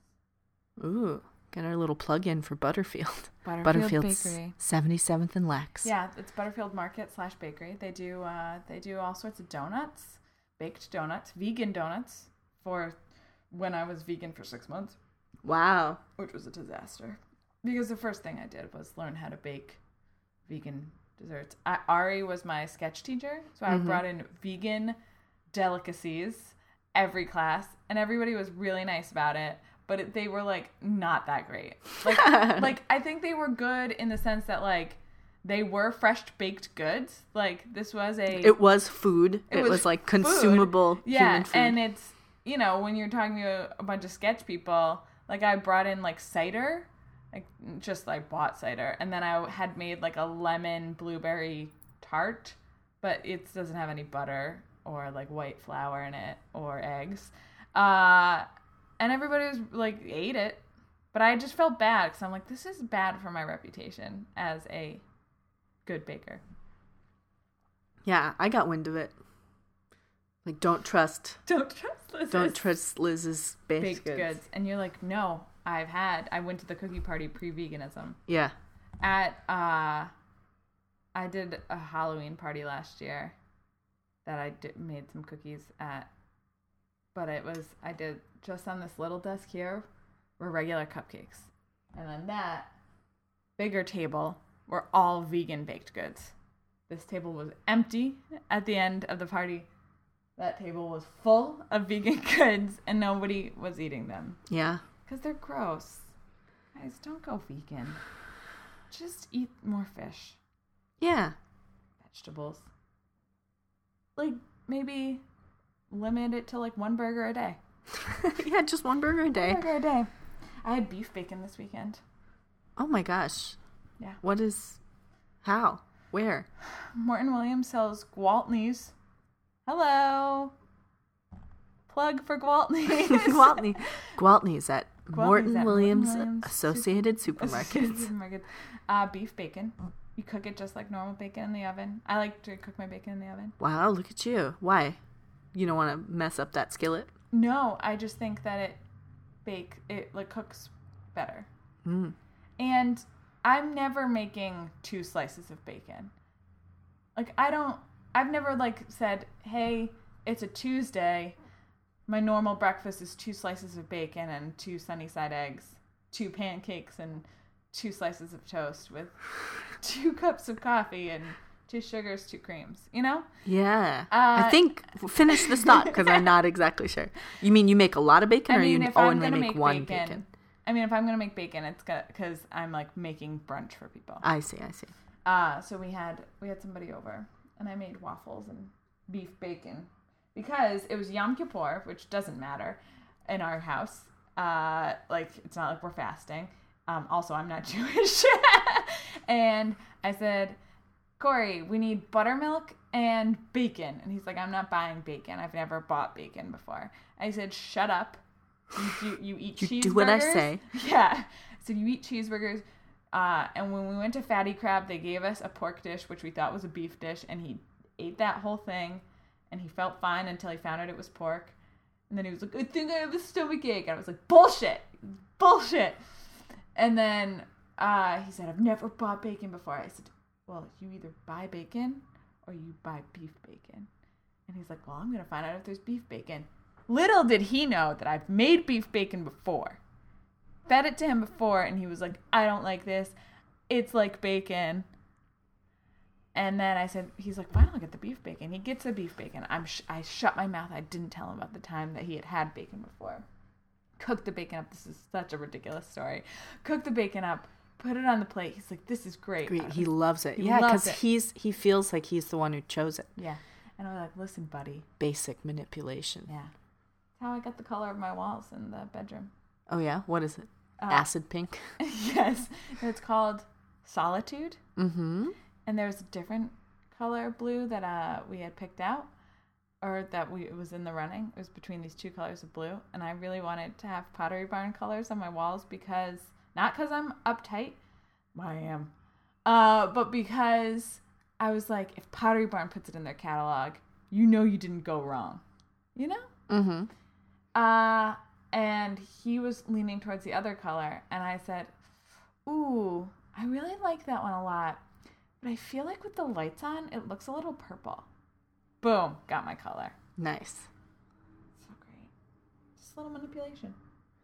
Ooh, get our little plug in for Butterfield. Butterfield Butterfield's Bakery. seventy-seventh and Lex. Yeah, it's Butterfield Market slash Bakery. They do uh, they do all sorts of donuts, baked donuts, vegan donuts for when I was vegan for six months, Wow. which was a disaster. Because the first thing I did was learn how to bake vegan desserts. I, Ari was my sketch teacher, so I Mhm. brought in vegan delicacies every class, and everybody was really nice about it. But it, they were like not that great. Like, like I think they were good in the sense that like they were fresh baked goods. Like this was a It was food. It, It was, was like food. consumable yeah, human food. and it's you know when you're talking to a bunch of sketch people, like I brought in like cider, like just like bought cider, and then I had made like a lemon blueberry tart, but it doesn't have any butter or like white flour in it or eggs. Uh, and everybody was like ate it, but I just felt bad because I'm like, this is bad for my reputation as a good baker. Yeah, I got wind of it. Like, don't trust, Don't trust Liz's don't trust Liz's baked, baked goods. goods. And you're like, no, I've had. I went to the cookie party pre-veganism Yeah. at. uh I did a Halloween party last year that I did, made some cookies at, but it was I did just on this little desk here were regular cupcakes, and then that bigger table were all vegan baked goods. This table was empty at the end of the party. That table was full of vegan goods, and nobody was eating them Yeah. because they're gross. Guys, don't go vegan. Just eat more fish, Yeah. vegetables. Like maybe limit it to like one burger a day. yeah, just one burger a day. One burger a day. I had beef bacon this weekend. Oh my gosh. Yeah. What is, how, where? Morton Williams sells Gwaltneys. Hello. Plug for Gwaltneys. Gwaltney. Gwaltney's at Gwaltney's Morton at Williams, Morton Williams Associated Associated Supermarkets. Supermarkets. Uh, beef bacon. You cook it just like normal bacon in the oven. I like to cook my bacon in the oven. Wow, look at you. Why? You don't want to mess up that skillet? No, I just think that it bake it like cooks better. Mm. And I'm never making two slices of bacon. Like I don't I've never like said, "Hey, it's a Tuesday. My normal breakfast is two slices of bacon and two sunny side eggs, two pancakes and two slices of toast with two cups of coffee and two sugars, two creams." You know? Yeah. Uh, I think, finish this thought because I'm not exactly sure. You mean you make a lot of bacon I or mean, you if I'm only gonna make, make one bacon, bacon? I mean, if I'm gonna make bacon, it's because I'm like making brunch for people. I see, I see. Uh, so we had we had somebody over, and I made waffles and beef bacon because it was Yom Kippur, which doesn't matter in our house. Uh, like, it's not like we're fasting. Um, also, I'm not Jewish. And I said, Corey, we need buttermilk and bacon. And he's like, I'm not buying bacon. I've never bought bacon before. I said, shut up. You, do, you eat You cheeseburgers. do what I say. Yeah. So you eat cheeseburgers. Uh, and when we went to Fatty Crab, they gave us a pork dish, which we thought was a beef dish. And he ate that whole thing. And he felt fine until he found out it was pork. And then he was like, I think I have a stomach ache. And I was like, bullshit. Bullshit. And then uh, he said, I've never bought bacon before. I said, well, you either buy bacon or you buy beef bacon. And he's like, well, I'm going to find out if there's beef bacon. Little did he know that I've made beef bacon before. Fed it to him before, and he was like, I don't like this. It's like bacon. And then I said, he's like, fine, I'll get the beef bacon. He gets the beef bacon. I'm sh- I shut my mouth. I didn't tell him about the time that he had had bacon before. Cooked the bacon up. This is such a ridiculous story. Cooked the bacon up. Put it on the plate. He's like, this is great. Great. He loves it. He yeah, loves because it. he's he feels like he's the one who chose it. Yeah. And I was like, listen, buddy. Basic manipulation. Yeah. That's how I got the color of my walls in the bedroom. Oh, yeah? What is it? Uh, Acid pink? Yes. It's called Solitude. Mm-hmm. And there's a different color blue that uh, we had picked out. Or that we it was in the running. It was between these two colors of blue. And I really wanted to have Pottery Barn colors on my walls because... Not because I'm uptight. I am. Uh, but because I was like, if Pottery Barn puts it in their catalog, you know you didn't go wrong. You know? Mm-hmm. Uh, and he was leaning towards the other color. And I said, ooh, I really like that one a lot. But I feel like with the lights on, it looks a little purple. Boom. Got my color. Nice. So great. Just a little manipulation.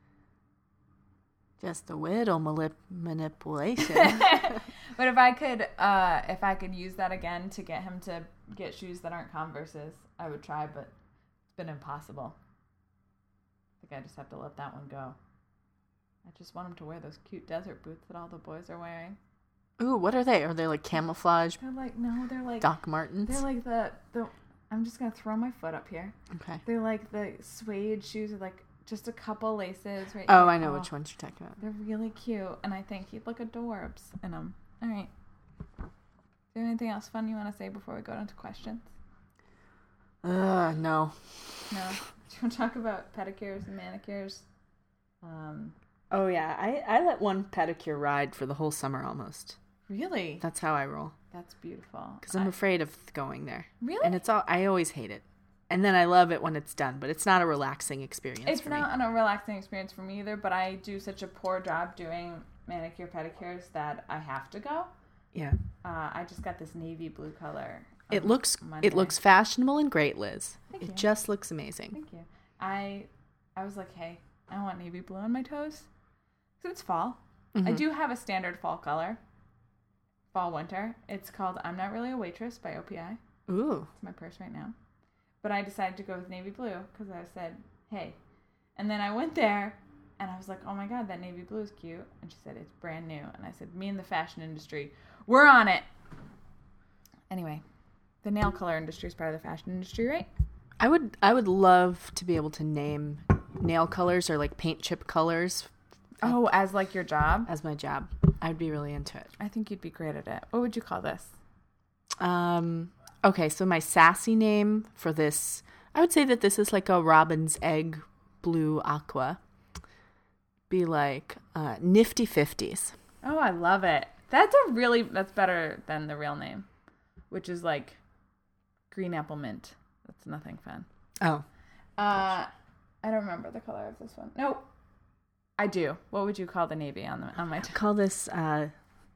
Just a little malip- manipulation. But if I could, uh, if I could use that again to get him to get shoes that aren't Converses, I would try. But it's been impossible. I think I just have to let that one go. I just want him to wear those cute desert boots that all the boys are wearing. Ooh, what are they? Are they like camouflage They're like no, they're like Doc Martens? They're like the the. I'm just gonna throw my foot up here. Okay. They're like the suede shoes with like just a couple laces right. Oh, here. I know Oh, which ones you're talking about. They're really cute, and I think he'd look adorbs in them. All right. Is there anything else fun you want to say before we go into questions? Uh, no. No. Do you want to talk about pedicures and manicures? Um. Oh, yeah. I, I let one pedicure ride for the whole summer almost. Really? That's how I roll. That's beautiful. Because I'm I- afraid of going there. Really? And it's all, I always hate it. And then I love it when it's done, but it's not a relaxing experience It's for not me. a relaxing experience for me either, but I do such a poor job doing manicure pedicures that I have to go. Yeah. Uh, I just got this navy blue color. It on looks Monday. it looks fashionable and great, Liz. Thank it you. just looks amazing. Thank you. I I was like, hey, I want navy blue on my toes. Because it's fall. I Mhm. do have a standard fall color. Fall winter. It's called I'm Not Really a Waitress by O P I. Ooh. It's my purse right now. But I decided to go with navy blue because I said, hey. And then I went there and I was like, oh my God, that navy blue is cute. And she said, it's brand new. And I said, me and the fashion industry, we're on it. Anyway, the nail color industry is part of the fashion industry, right? I would I would love to be able to name nail colors or like paint chip colors Oh, as like your job? as my job. I'd be really into it. I think you'd be great at it. What would you call this? Um okay, so my sassy name for this, I would say that this is like a robin's egg blue aqua. Be like uh, Nifty Fifties. Oh, I love it. That's a really, that's better than the real name, which is like green apple mint. That's nothing fun. Oh. Uh, I don't remember the color of this one. Nope. I do. What would you call the navy on the on my t- Call this uh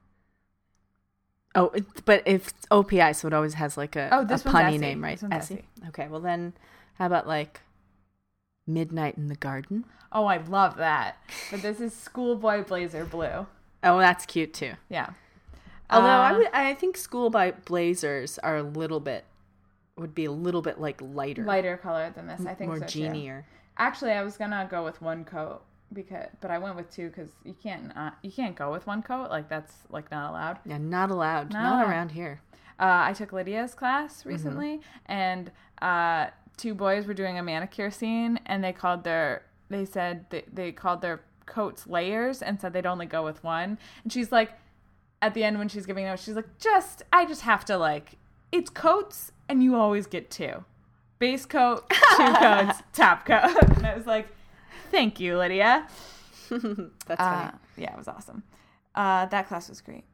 Oh, it, but if it's O P I, so it always has like a, Oh, a this one's punny Essie. name, right? This one's Essie? Essie. Okay, well then, how about like Midnight in the Garden? Oh, I love that. But this is schoolboy blazer blue. Oh, that's cute too. Yeah. Although I Uh, would, I think schoolboy blazers are a little bit, would be a little bit like lighter, lighter color than this. I think more so too. genier. Actually, I was gonna go with one coat because, but I went with two because you can't uh, you can't go with one coat. Like that's like not allowed. Yeah, not allowed. Not Not allowed. around here. Uh, I took Lydia's Mm-hmm. class recently, and uh, two boys were doing a manicure scene, and they called their they said they, they called their coats layers and said they'd only go with one. And she's like, at the end when she's giving notes, she's like, just, I just have to like, it's coats and you always get two. Base coat, two coats, top coat. And I was like, thank you, Lydia. That's uh, funny. Yeah, it was awesome. Uh, that class was great.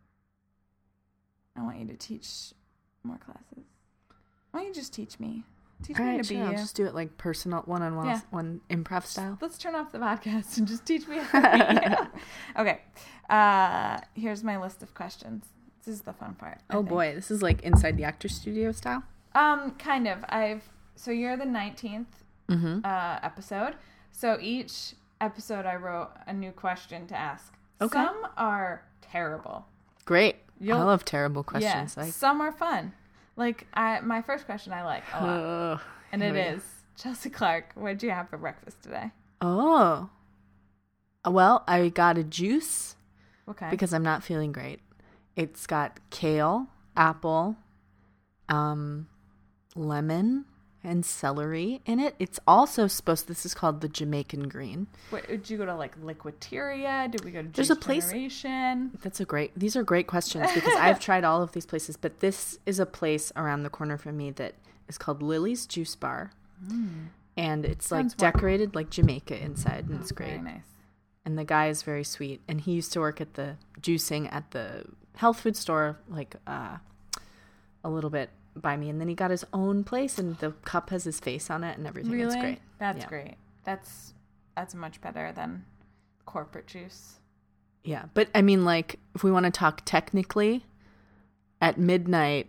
I want you to teach more classes. Why don't you just teach me? Teach All me right, to be sure. I'll you. just do it like personal, one-on-one, Yeah. one improv style. Let's turn off the podcast and just teach me how to be you. Okay. Uh, here's my list of questions. This is the fun part. I Oh think. boy, this is like inside the actor studio style. Um, kind of. I've so you're the nineteenth Mm-hmm. uh, episode. So each episode, I wrote a new question to ask. Okay. Some are terrible. Great. You'll- I love terrible questions. Yeah. I Some are fun. Like I, my first question, I like a lot, Ugh, and here it we go. is Chelsea Clark. What did you have for breakfast today? Oh. Well, I got a juice Okay. because I'm not feeling great. It's got kale, apple, um, lemon, and celery in it. It's also supposed, this is called the Jamaican green. Wait, did you go to like Liquiteria? Did we go to There's Juice a place- Generation? That's a great, these are great questions because I've tried all of these places, but this is a place around the corner from me that is called Lily's Juice Bar. Mm. And it's Sounds like decorated like Jamaica inside, and it's great. Very nice. And the guy is very sweet, and he used to work at the juicing at the health food store, like uh, a little bit by me. And then he got his own place, and the cup has his face on it and everything. Really? It's great. That's Yeah. great. That's that's much better than corporate juice. Yeah, but I mean, like, if we want to talk technically, at midnight,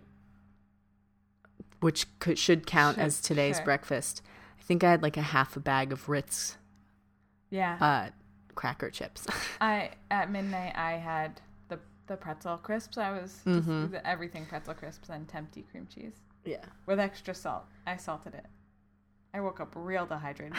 which could, should count Should, as today's sure. breakfast, I think I had like a half a bag of Ritz Yeah. uh, cracker chips. I at midnight I had the the pretzel crisps. I was just, Mhm. the everything pretzel crisps and tempeh cream cheese Yeah. with extra salt. I salted it. I woke up real dehydrated.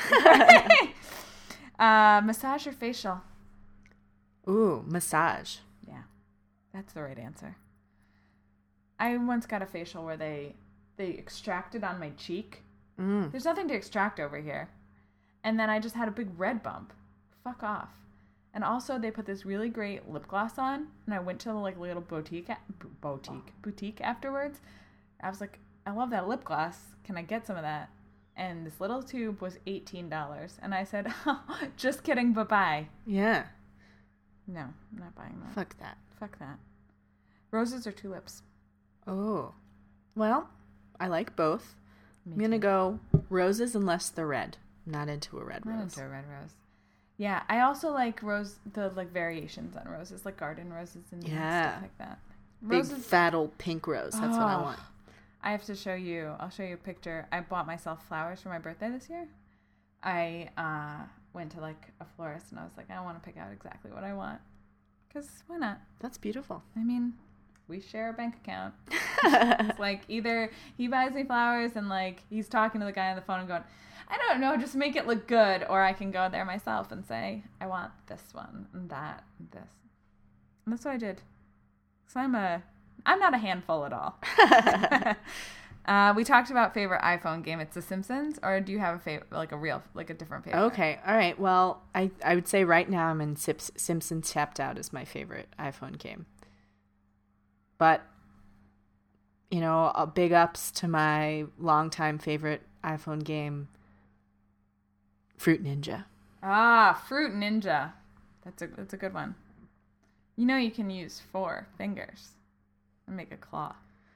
uh, massage or facial? Ooh, massage. Yeah, that's the right answer. I once got a facial where they they extracted on my cheek. Mm. There's nothing to extract over here. And then I just had a big red bump. Fuck off. And also they put this really great lip gloss on, and I went to the like little boutique a- b- boutique boutique afterwards. I was like, I love that lip gloss. Can I get some of that? And this little tube was eighteen dollars. And I said, oh, just kidding, bye-bye. Yeah. No, I'm not buying that. Fuck that. Fuck that. Roses or tulips? Oh. Well, I like both. Me I'm going to too. go roses unless they're red. I'm not into a red Not rose. into a red rose. Yeah, I also like rose the like variations on roses, like garden roses and Yeah. stuff like that. Big Roses. fat old pink rose. That's what I Oh. want. I have to show you. I'll show you a picture. I bought myself flowers for my birthday this year. I uh, went to like a florist and I was like, I want to pick out exactly what I want. Because why not? That's beautiful. I mean, we share a bank account. It's like either he buys me flowers and like he's talking to the guy on the phone and going, I don't know, just make it look good. Or I can go there myself and say, I want this one and that and this. And that's what I did. So I'm a, I'm not a handful at all. uh, we talked about favorite iPhone game. It's The Simpsons. Or do you have a favorite, like a real, like a different favorite? Okay. All right. Well, I, I would say right now I'm in Sips, Simpsons Tapped Out is my favorite iPhone game. But, you know, uh, big ups to my longtime favorite iPhone game, Fruit Ninja. Ah, Fruit Ninja. That's a that's a good one. You know you can use four fingers and make a claw.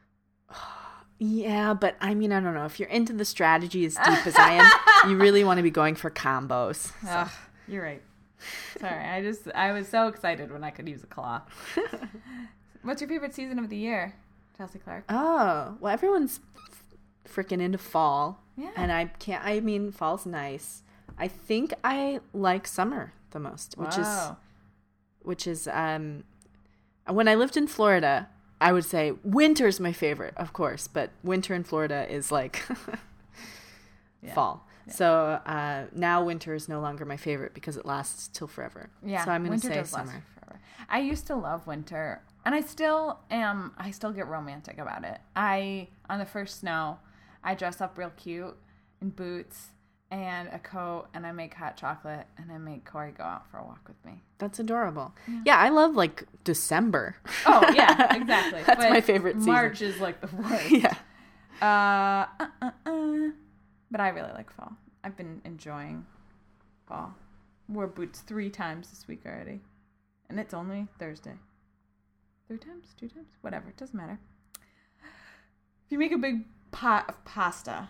Yeah, but I mean, I don't know. If you're into the strategy as deep as I am, you really want to be going for combos. So. Ugh, you're right. Sorry, I just I was so excited when I could use a claw. What's your favorite season of the year, Chelsea Clark? Oh, well, everyone's freaking into fall. Yeah. And I can't, I mean, fall's nice. I think I like summer the most, which is, Wow. which is, um, when I lived in Florida, I would say winter's my favorite, of course, but winter in Florida is like Yeah. fall. Yeah. So uh, now winter is no longer my favorite because it lasts till forever. Yeah, So I'm going to winter say does last summer. forever. I used to love winter, and I still am. I still get romantic about it. I on the first snow, I dress up real cute in boots and a coat, and I make hot chocolate, and I make Corey go out for a walk with me. That's adorable. Yeah, yeah, I love like December. Oh yeah, exactly. That's but my favorite season. March is like the worst. Yeah. Uh, uh, uh, uh. But I really like fall. I've been enjoying fall. Wore boots three times this week already, and it's only Thursday. Three times, two times, whatever. It doesn't matter. If you make a big pot of pasta.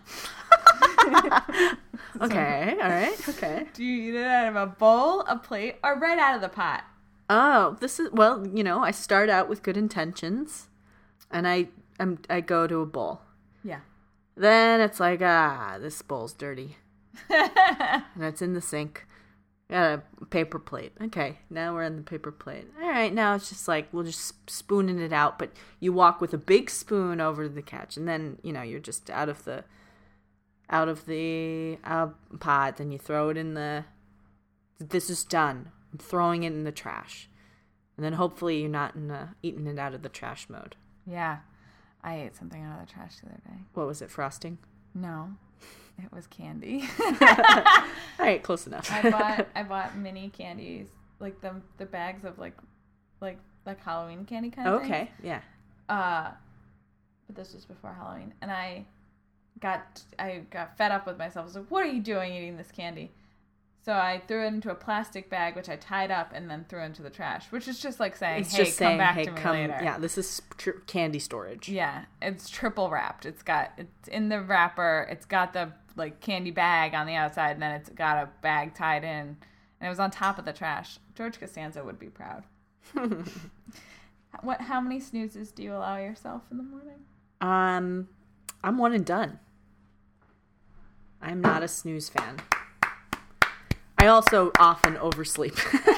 Okay, all right, okay. Do you eat it out of a bowl, a plate, or right out of the pot? Oh, this is, well, you know, I start out with good intentions, and I I'm, I go to a bowl. Yeah. Then it's like, ah, this bowl's dirty. And it's in the sink. Got a paper plate. Okay, now we're in the paper plate. All right, now it's just like, we'll just spooning it out, but you walk with a big spoon over the catch, and then, you know, you're just out of the... out of the uh, pot, then you throw it in the, this is done. I'm throwing it in the trash. And then hopefully you're not in the, eating it out of the trash mode. Yeah. I ate something out of the trash the other day. What was it, frosting? No. It was candy. All right, close enough. I bought I bought mini candies, like the the bags of like like like Halloween candy kind of Okay, things. yeah. Uh but this was before Halloween, and I got I got fed up with myself. I was like, "What are you doing eating this candy?" So I threw it into a plastic bag, which I tied up and then threw into the trash, which is just like saying, It's "Hey, just come saying, back hey, to me come, later." yeah, this is tr- candy storage. Yeah, it's triple wrapped. It's got it's in the wrapper. It's got the like candy bag on the outside, and then it's got a bag tied in, and it was on top of the trash. George Costanza would be proud. What? How many snoozes do you allow yourself in the morning? Um, I'm one and done. I'm not a snooze fan. I also often oversleep.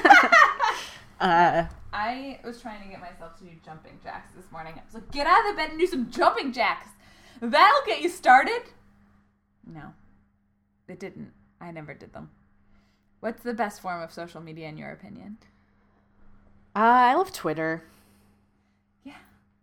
uh, I was trying to get myself to do jumping jacks this morning. I was like, get out of the bed and do some jumping jacks. That'll get you started. No, it didn't. I never did them. What's the best form of social media in your opinion? uh, I love Twitter. Yeah.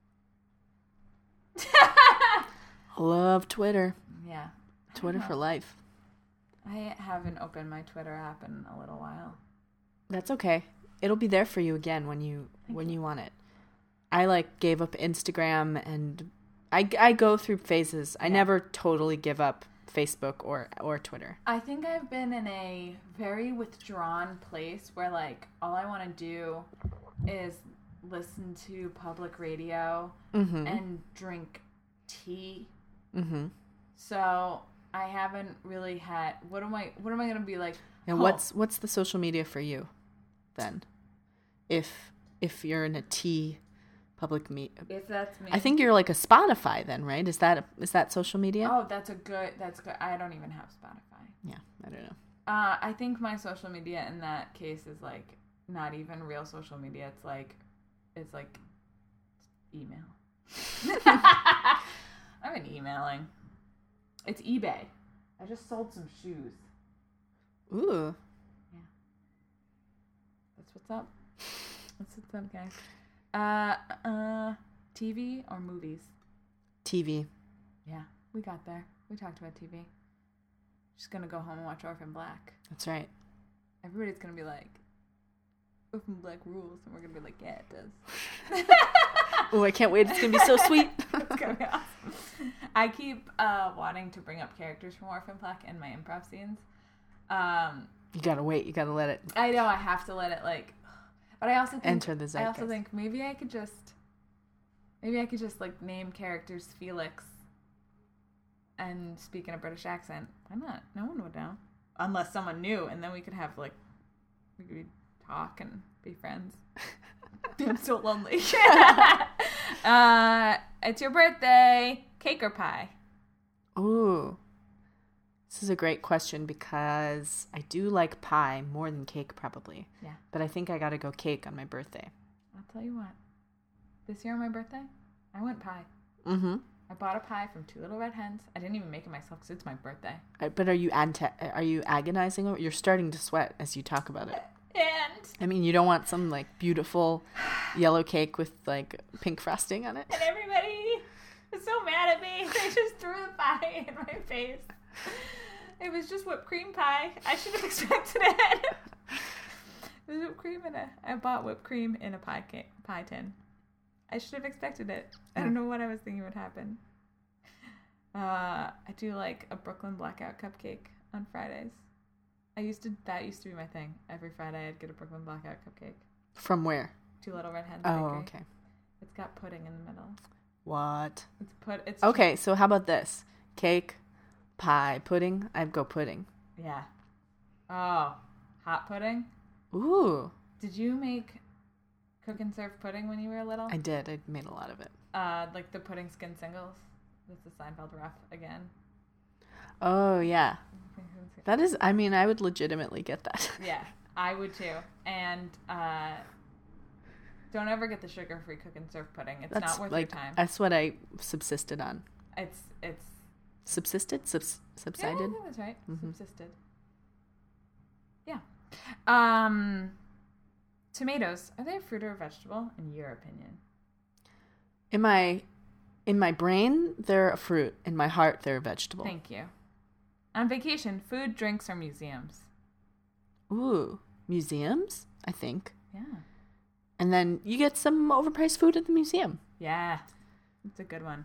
Love Twitter. Yeah. Twitter for life. I haven't opened my Twitter app in a little while. That's okay. It'll be there for you again when you Thank when you. you want it. I like gave up Instagram, and I, I go through phases. I Yeah. never totally give up Facebook or or Twitter. I think I've been in a very withdrawn place where like all I want to do is listen to public radio Mm-hmm. and drink tea. Mm-hmm. So I haven't really had. What am I? What am I gonna be like? And oh, what's what's the social media for you, then? If if you're in a tea public meet, If that's me, I think you're like a Spotify then, right? Is that is that social media? Oh, that's a good. That's good. I don't even have Spotify. Yeah, I don't know. Uh, I think my social media in that case is like not even real social media. It's like, it's like email. I've been emailing. It's eBay. I just sold some shoes. Ooh, That's what's up. That's what's up, guys. Uh, uh, T V or movies? T V. Yeah, we got there. We talked about T V. Just gonna go home and watch Orphan Black. That's right. Everybody's gonna be like, Orphan Black rules, and we're gonna be like, yeah, it does. Oh, I can't wait. It's going to be so sweet. It's gonna be awesome. I keep uh, wanting to bring up characters from Orphan Black in my improv scenes. Um, You got to wait. You got to let it I know I have to let it like, but I also think, enter the I zeitgeist. also think maybe I could just, maybe I could just like name characters Felix and speak in a British accent. Why not? No one would know. Unless someone knew, and then we could have like, we could talk and be friends. I'm so lonely. uh, it's your birthday. Cake or pie? Ooh. This is a great question because I do like pie more than cake probably. Yeah. But I think I got to go cake on my birthday. I'll tell you what. This year on my birthday, I went pie. Mm-hmm. I bought a pie from Two Little Red Hens. I didn't even make it myself because it's my birthday. But are you anta- are you agonizing over? You're starting to sweat as you talk about it. And I mean, you don't want some like beautiful yellow cake with like pink frosting on it. and everybody was so mad at me. They just threw the pie in my face. It was just whipped cream pie. I should have expected it. It was whipped cream in a. I bought whipped cream in a pie cake, pie tin. I should have expected it. I don't know what I was thinking would happen. Uh, I do like a Brooklyn Blackout cupcake on Fridays. I used to. That used to be my thing. Every Friday, I'd get a Brooklyn Blackout cupcake. From where? Two Little Red Hens. Oh, Bakery. okay. It's got pudding in the middle. What? It's put. It's okay. So how about this? Cake, pie, pudding. I'd go pudding. Yeah. Oh, hot pudding. Ooh. Did you make cook and serve pudding when you were little? I did. I made a lot of it. Uh, like the pudding skin singles. That's the Seinfeld ref again. Oh yeah. That is. I mean, I would legitimately get that. Yeah, I would too. And uh, don't ever get the sugar-free cook and serve pudding. It's that's not worth like, your time. That's what I subsisted on. It's it's subsisted, Subs- subsided. Yeah, I think that's right. Mm-hmm. Subsisted. Yeah. Um, tomatoes, are they a fruit or a vegetable in your opinion? In my in my brain, they're a fruit. In my heart, they're a vegetable. Thank you. On vacation, food, drinks, or museums? Ooh, museums, I think. Yeah. And then you get some overpriced food at the museum. Yeah. It's a good one.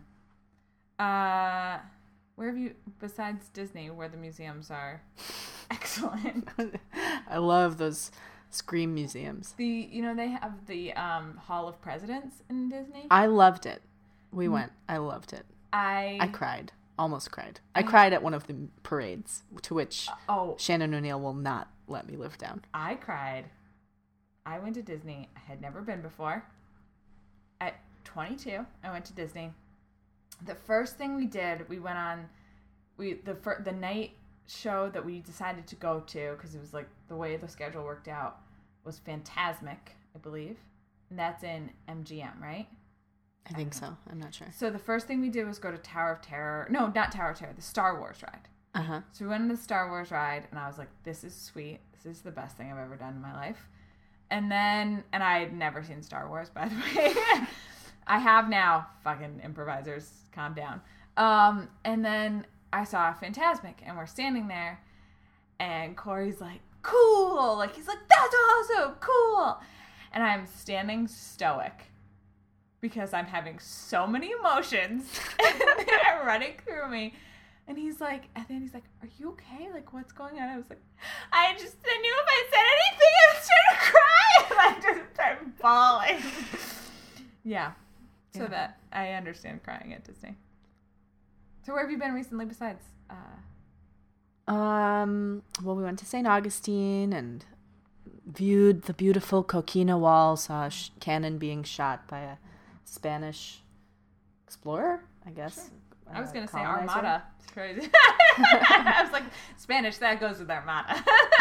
Uh, where have you, besides Disney, where the museums are excellent? I love those Scream museums. The, you know, they have the um, Hall of Presidents in Disney. I loved it. We went. I loved it. I I cried. Almost cried. I, I cried at one of the parades, to which uh, oh, Shannon O'Neill will not let me live down. I cried. I went to Disney. I had never been before. At twenty-two, I went to Disney. The first thing we did, we went on we the fir- the night show that we decided to go to, because it was like the way the schedule worked out, was Fantasmic, I believe. And that's in M G M, right? I think I so. I'm not sure. So the first thing we did was go to Tower of Terror. No, not Tower of Terror. The Star Wars ride. Uh-huh. So we went on the Star Wars ride, and I was like, this is sweet. This is the best thing I've ever done in my life. And then, and I had never seen Star Wars, by the way. I have now. Fucking improvisers, calm down. Um, and then I saw Fantasmic, and we're standing there, and Corey's like, cool. Like, he's like, that's awesome. Cool. And I'm standing stoic, because I'm having so many emotions and they're running through me. And he's like, at the end, he's like, are you okay? Like, what's going on? I was like, I just I knew if I said anything, I was trying to cry. And I just started bawling. Yeah. So Yeah. that I understand crying at Disney. So where have you been recently besides? Uh... Um. Well, we went to Saint Augustine and viewed the beautiful Coquina Wall, saw a sh- cannon being shot by a Spanish explorer, I guess. Sure. I was uh, going to say colonizer. Armada. It's crazy. I was like, Spanish, that goes with Armada.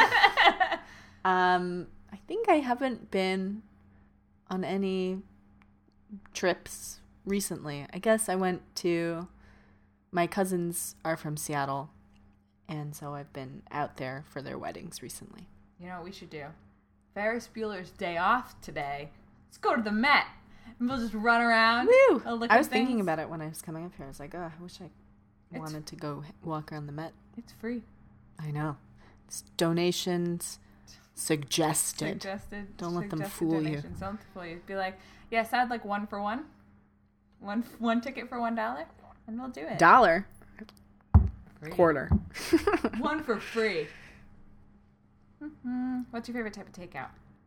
um, I think I haven't been on any trips recently. I guess I went to, my cousins are from Seattle, and so I've been out there for their weddings recently. You know what we should do? Ferris Bueller's Day Off today. Let's go to the Met. And we'll just run around. Woo! Look I at was things. thinking about it when I was coming up here. I was like, oh, I wish I It's- wanted to go walk around the Met. It's free. I know. It's donations suggested. Suggested. Don't let them suggested fool you. donations. Don't fool you. Be like, yes, I'd like one for one. One one ticket for one dollar, and we'll do it. Dollar. Free. Quarter. One for free. Mm-hmm. What's your favorite type of takeout?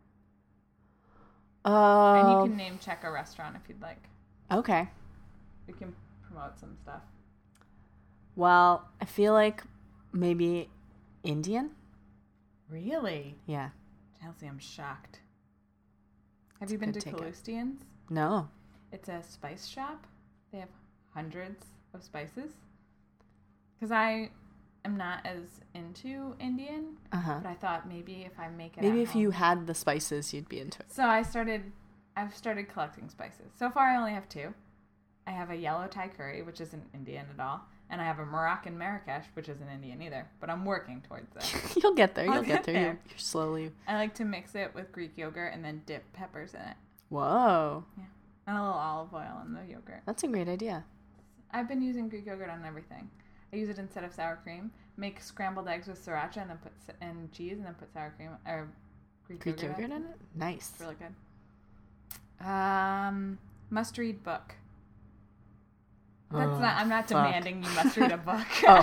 Uh, And you can name check a restaurant if you'd like. Okay. We can promote some stuff. Well, I feel like maybe Indian. Really? Yeah. Chelsea, I'm shocked. Have It's you a been to good takeout. Calustians? No. It's a spice shop. They have hundreds of spices. Because I am not as into Indian, Uh-huh. but I thought maybe if I make it Maybe at if you home- had the spices, you'd be into it. So I started, I've started collecting spices. So far I only have two. I have a yellow Thai curry, which isn't Indian at all. And I have a Moroccan Marrakesh, which isn't Indian either. But I'm working towards that. You'll get there. I'll You'll get, get there. there. You're, you're slowly. I like to mix it with Greek yogurt and then dip peppers in it. Whoa. And a little olive oil in the yogurt. That's a great idea. I've been using Greek yogurt on everything. I use it instead of sour cream make scrambled eggs with sriracha and then put s- and cheese and then put sour cream or Greek, Greek yogurt, yogurt in it? Nice. It's really good. Um, must read book. That's Oh, not. I'm not fuck. demanding you must read a book. Oh.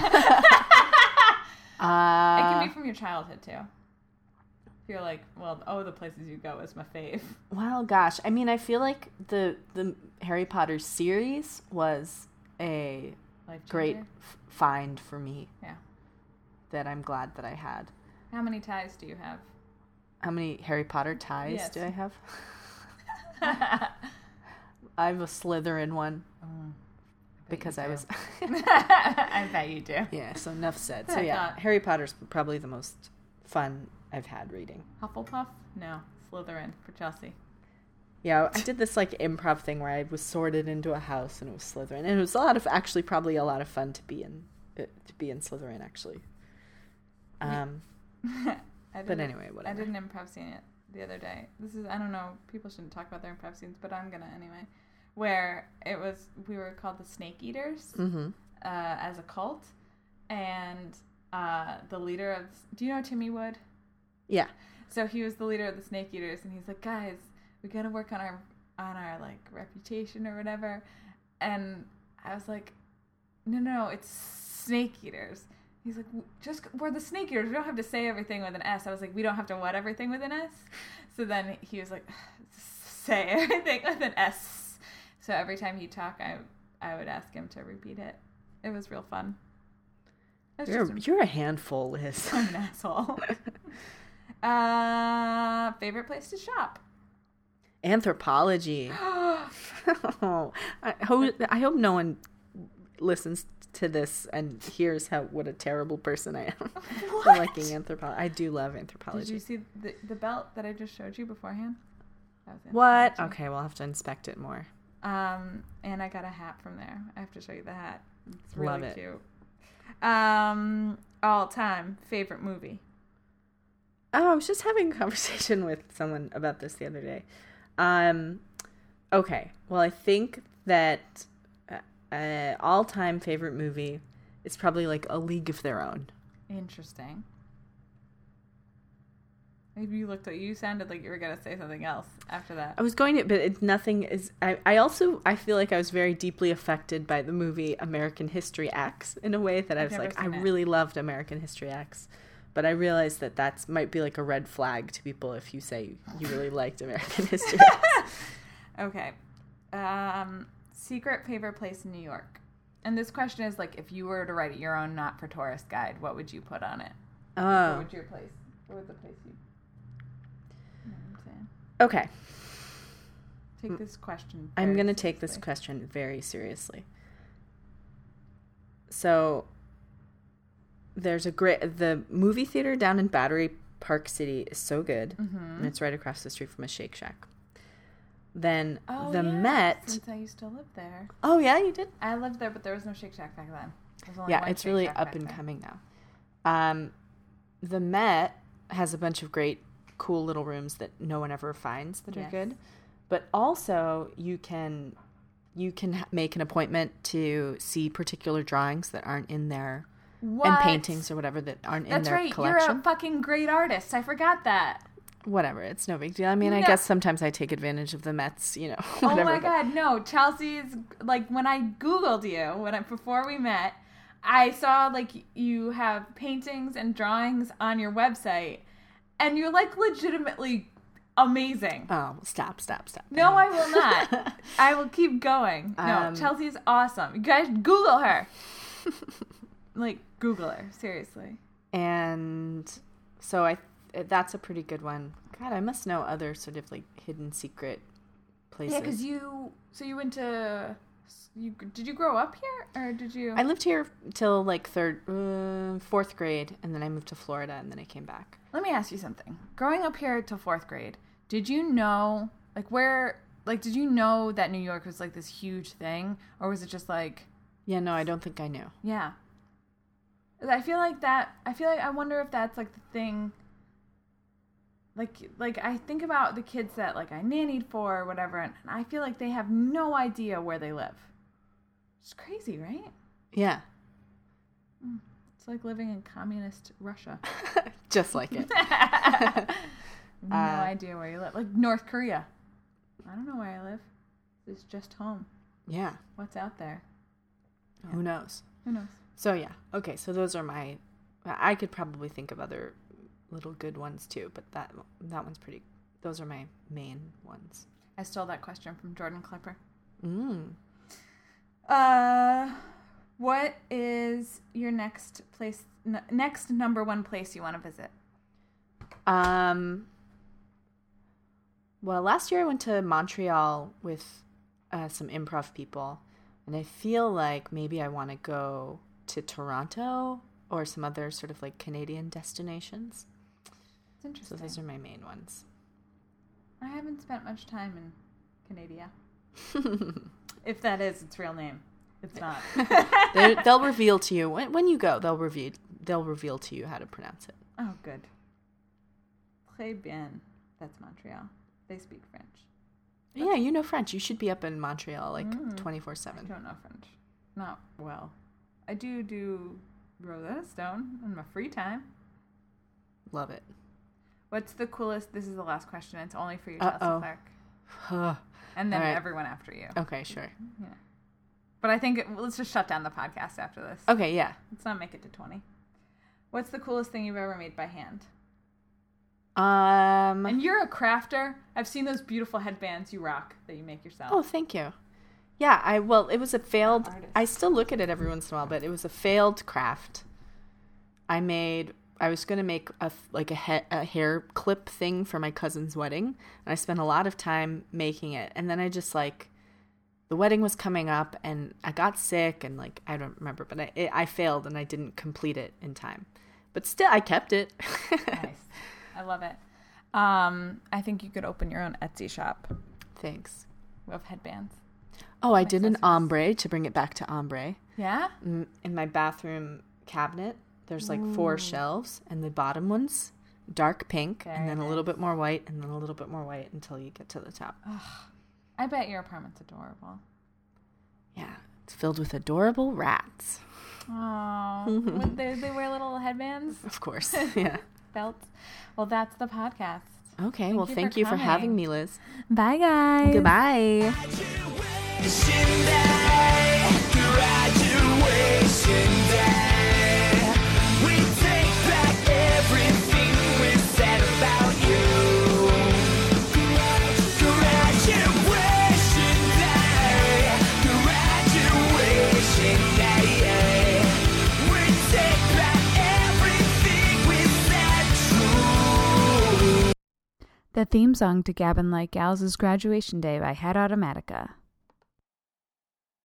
It can uh, be from your childhood too. If you're like, well, oh, the places you go is my fave. well, gosh. I mean, I feel like the the Harry Potter series was a Life great changer. f- find for me. Yeah. That I'm glad that I had. How many ties do you have? How many Harry Potter ties Yes. do I have? I have a Slytherin one Oh, because I was. I bet you do. Yeah, so enough said. I So yeah, thought- Harry Potter's probably the most fun I've had reading. Hufflepuff? No. Slytherin for Chelsea. Yeah, I did this like improv thing where I was sorted into a house and it was Slytherin, and it was a lot of actually probably a lot of fun to be in uh, to be in Slytherin actually. Um, I but did- anyway, I whatever. did an improv scene the other day. This is, I don't know, people shouldn't talk about their improv scenes, but I'm gonna anyway. Where it was, we were called the Snake Eaters Mm-hmm. uh, as a cult, and uh, the leader of, do you know Timmy Wood? Yeah. So he was the leader of the Snake Eaters, and he's like, guys, we gotta work on our on our like reputation or whatever. And I was like, no, no, no, it's Snake Eaters. He's like, just we're the Snake Eaters. We don't have to say everything with an S. I was like, we don't have to what everything with an S. So then he was like, say everything with an S. So every time he'd talk, I I would ask him to repeat it. It was real fun. It was You're just a- you're a handful, Liz. I'm an asshole. Uh, favorite place to shop? Anthropology. Oh, I hope I hope no one listens to this and hears how what a terrible person I am for What? liking anthropology. I do love anthropology. Did you see the the belt that I just showed you beforehand? That was What? anthropology. Okay, we'll have to inspect it more. Um, and I got a hat from there. I have to show you the hat. It's really Love it. cute. Um, all time favorite movie. Oh, I was just having a conversation with someone about this the other day. Um, okay, well, I think that uh, uh, all-time favorite movie is probably like A League of Their Own. Interesting. Maybe you looked like you sounded like you were gonna say something else after that. I was going to, but it, nothing is. I, I also I feel like I was very deeply affected by the movie American History X in a way that I I've was never like, I seen it. really loved American History X, but I realized that that's might be like a red flag to people if you say you really liked American History X. Okay. Um, secret favorite place in New York. And this question is like, if you were to write your own not for tourist guide, what would you put on it? What Oh, would your place? What would the place you? You know what I'm saying? okay. Take this question. I'm very going to take this seriously. question very seriously. So, there's a great, the movie theater down in Battery Park City is so good. Mhm. And it's right across the street from a Shake Shack. Then Oh, the yeah, Met. Since I used to live there. Oh, yeah, you did? I lived there, but there was no Shake Shack back then. There was only Yeah, one it's Shake really Shack up back and then. coming now. Um, the Met has a bunch of great, cool little rooms that no one ever finds that Yes. are good. But also, you can you can ha- make an appointment to see particular drawings that aren't in their What? and paintings or whatever that aren't in That's their right. collection. You're a fucking great artist. I forgot that. Whatever, it's no big deal. I mean, I No. guess sometimes I take advantage of the Mets, you know. Oh Whatever, my but- god, no. Chelsea's like when I googled you when I, before we met, I saw like you have paintings and drawings on your website, and you're like legitimately amazing. Oh, stop, stop, stop. No, I will not. I will keep going. No, Um, Chelsea's awesome. You guys Google her. Like Google her, seriously. And so I that's a pretty good one. God, I must know other sort of like hidden secret places. Yeah, because you. So you went to. You did you grow up here or did you? I lived here till like third, uh, fourth grade, and then I moved to Florida, and then I came back. Let me ask you something. Growing up here till fourth grade, did you know like where like did you know that New York was like this huge thing, or was it just like Yeah, no, I don't think I knew. yeah? I feel like that. I feel like I wonder if that's like the thing. Like, like I think about the kids that like I nannied for or whatever, and, and I feel like they have no idea where they live. It's crazy, right? Yeah, It's like living in communist Russia. Just like it. No uh, idea where you live. Like North Korea. I don't know where I live. It's just home. Yeah. What's out there? Yeah. Who knows? Who knows? So yeah. Okay, so those are my... I could probably think of other little good ones too, but that that one's pretty... Those are my main ones. I stole that question from Jordan Klepper. Mm. Uh, what is your next place... N- next number one place you want to visit? Um... Well, last year I went to Montreal with uh, some improv people, and I feel like maybe I want to go to Toronto or some other sort of like Canadian destinations. It's interesting. So those are my main ones. I haven't spent much time in Canada. If that is its real name. It's not. They'll reveal to you, when, when you go, they'll reveal, they'll reveal to you how to pronounce it. Oh, good. Très bien. That's Montreal. They speak French. That's yeah, you know French. You should be up in Montreal like mm, twenty-four seven. I don't know French. Not well. I do do Rosetta Stone in my free time. Love it. What's the coolest... This is the last question. It's only for you, Chelsea Uh-oh. Clark. And then right. everyone after you. Okay, sure. Yeah. But I think... It, let's just shut down the podcast after this. Okay, yeah. Let's not make it to twenty. What's the coolest thing you've ever made by hand? Um, and you're a crafter. I've seen those beautiful headbands you rock that you make yourself. Oh, thank you. Yeah, I well, it was a failed. I still look at it every once in a while, but it was a failed craft. I made. I was going to make a like a, he, a hair clip thing for my cousin's wedding, and I spent a lot of time making it. And then I just like, the wedding was coming up, and I got sick, and like I don't remember, but I it, I failed, and I didn't complete it in time. But still, I kept it. Nice. I love it. Um, I think you could open your own Etsy shop. Thanks. Of headbands. Oh, I did an ombre to bring it back to ombre. Yeah? In my bathroom cabinet, there's like Ooh. four shelves, and the bottom one's dark pink, Very and then nice. a little bit more white, and then a little bit more white until you get to the top. Ugh. I bet your apartment's adorable. Yeah. It's filled with adorable rats. Oh. they, they wear little headbands? Of course. Yeah. Belts. Well, that's the podcast. Okay. Thank well, you thank for you coming. for having me, Liz. Bye, guys. Goodbye. The theme song to Gavin Like Gals is Graduation Day by Head Automatica.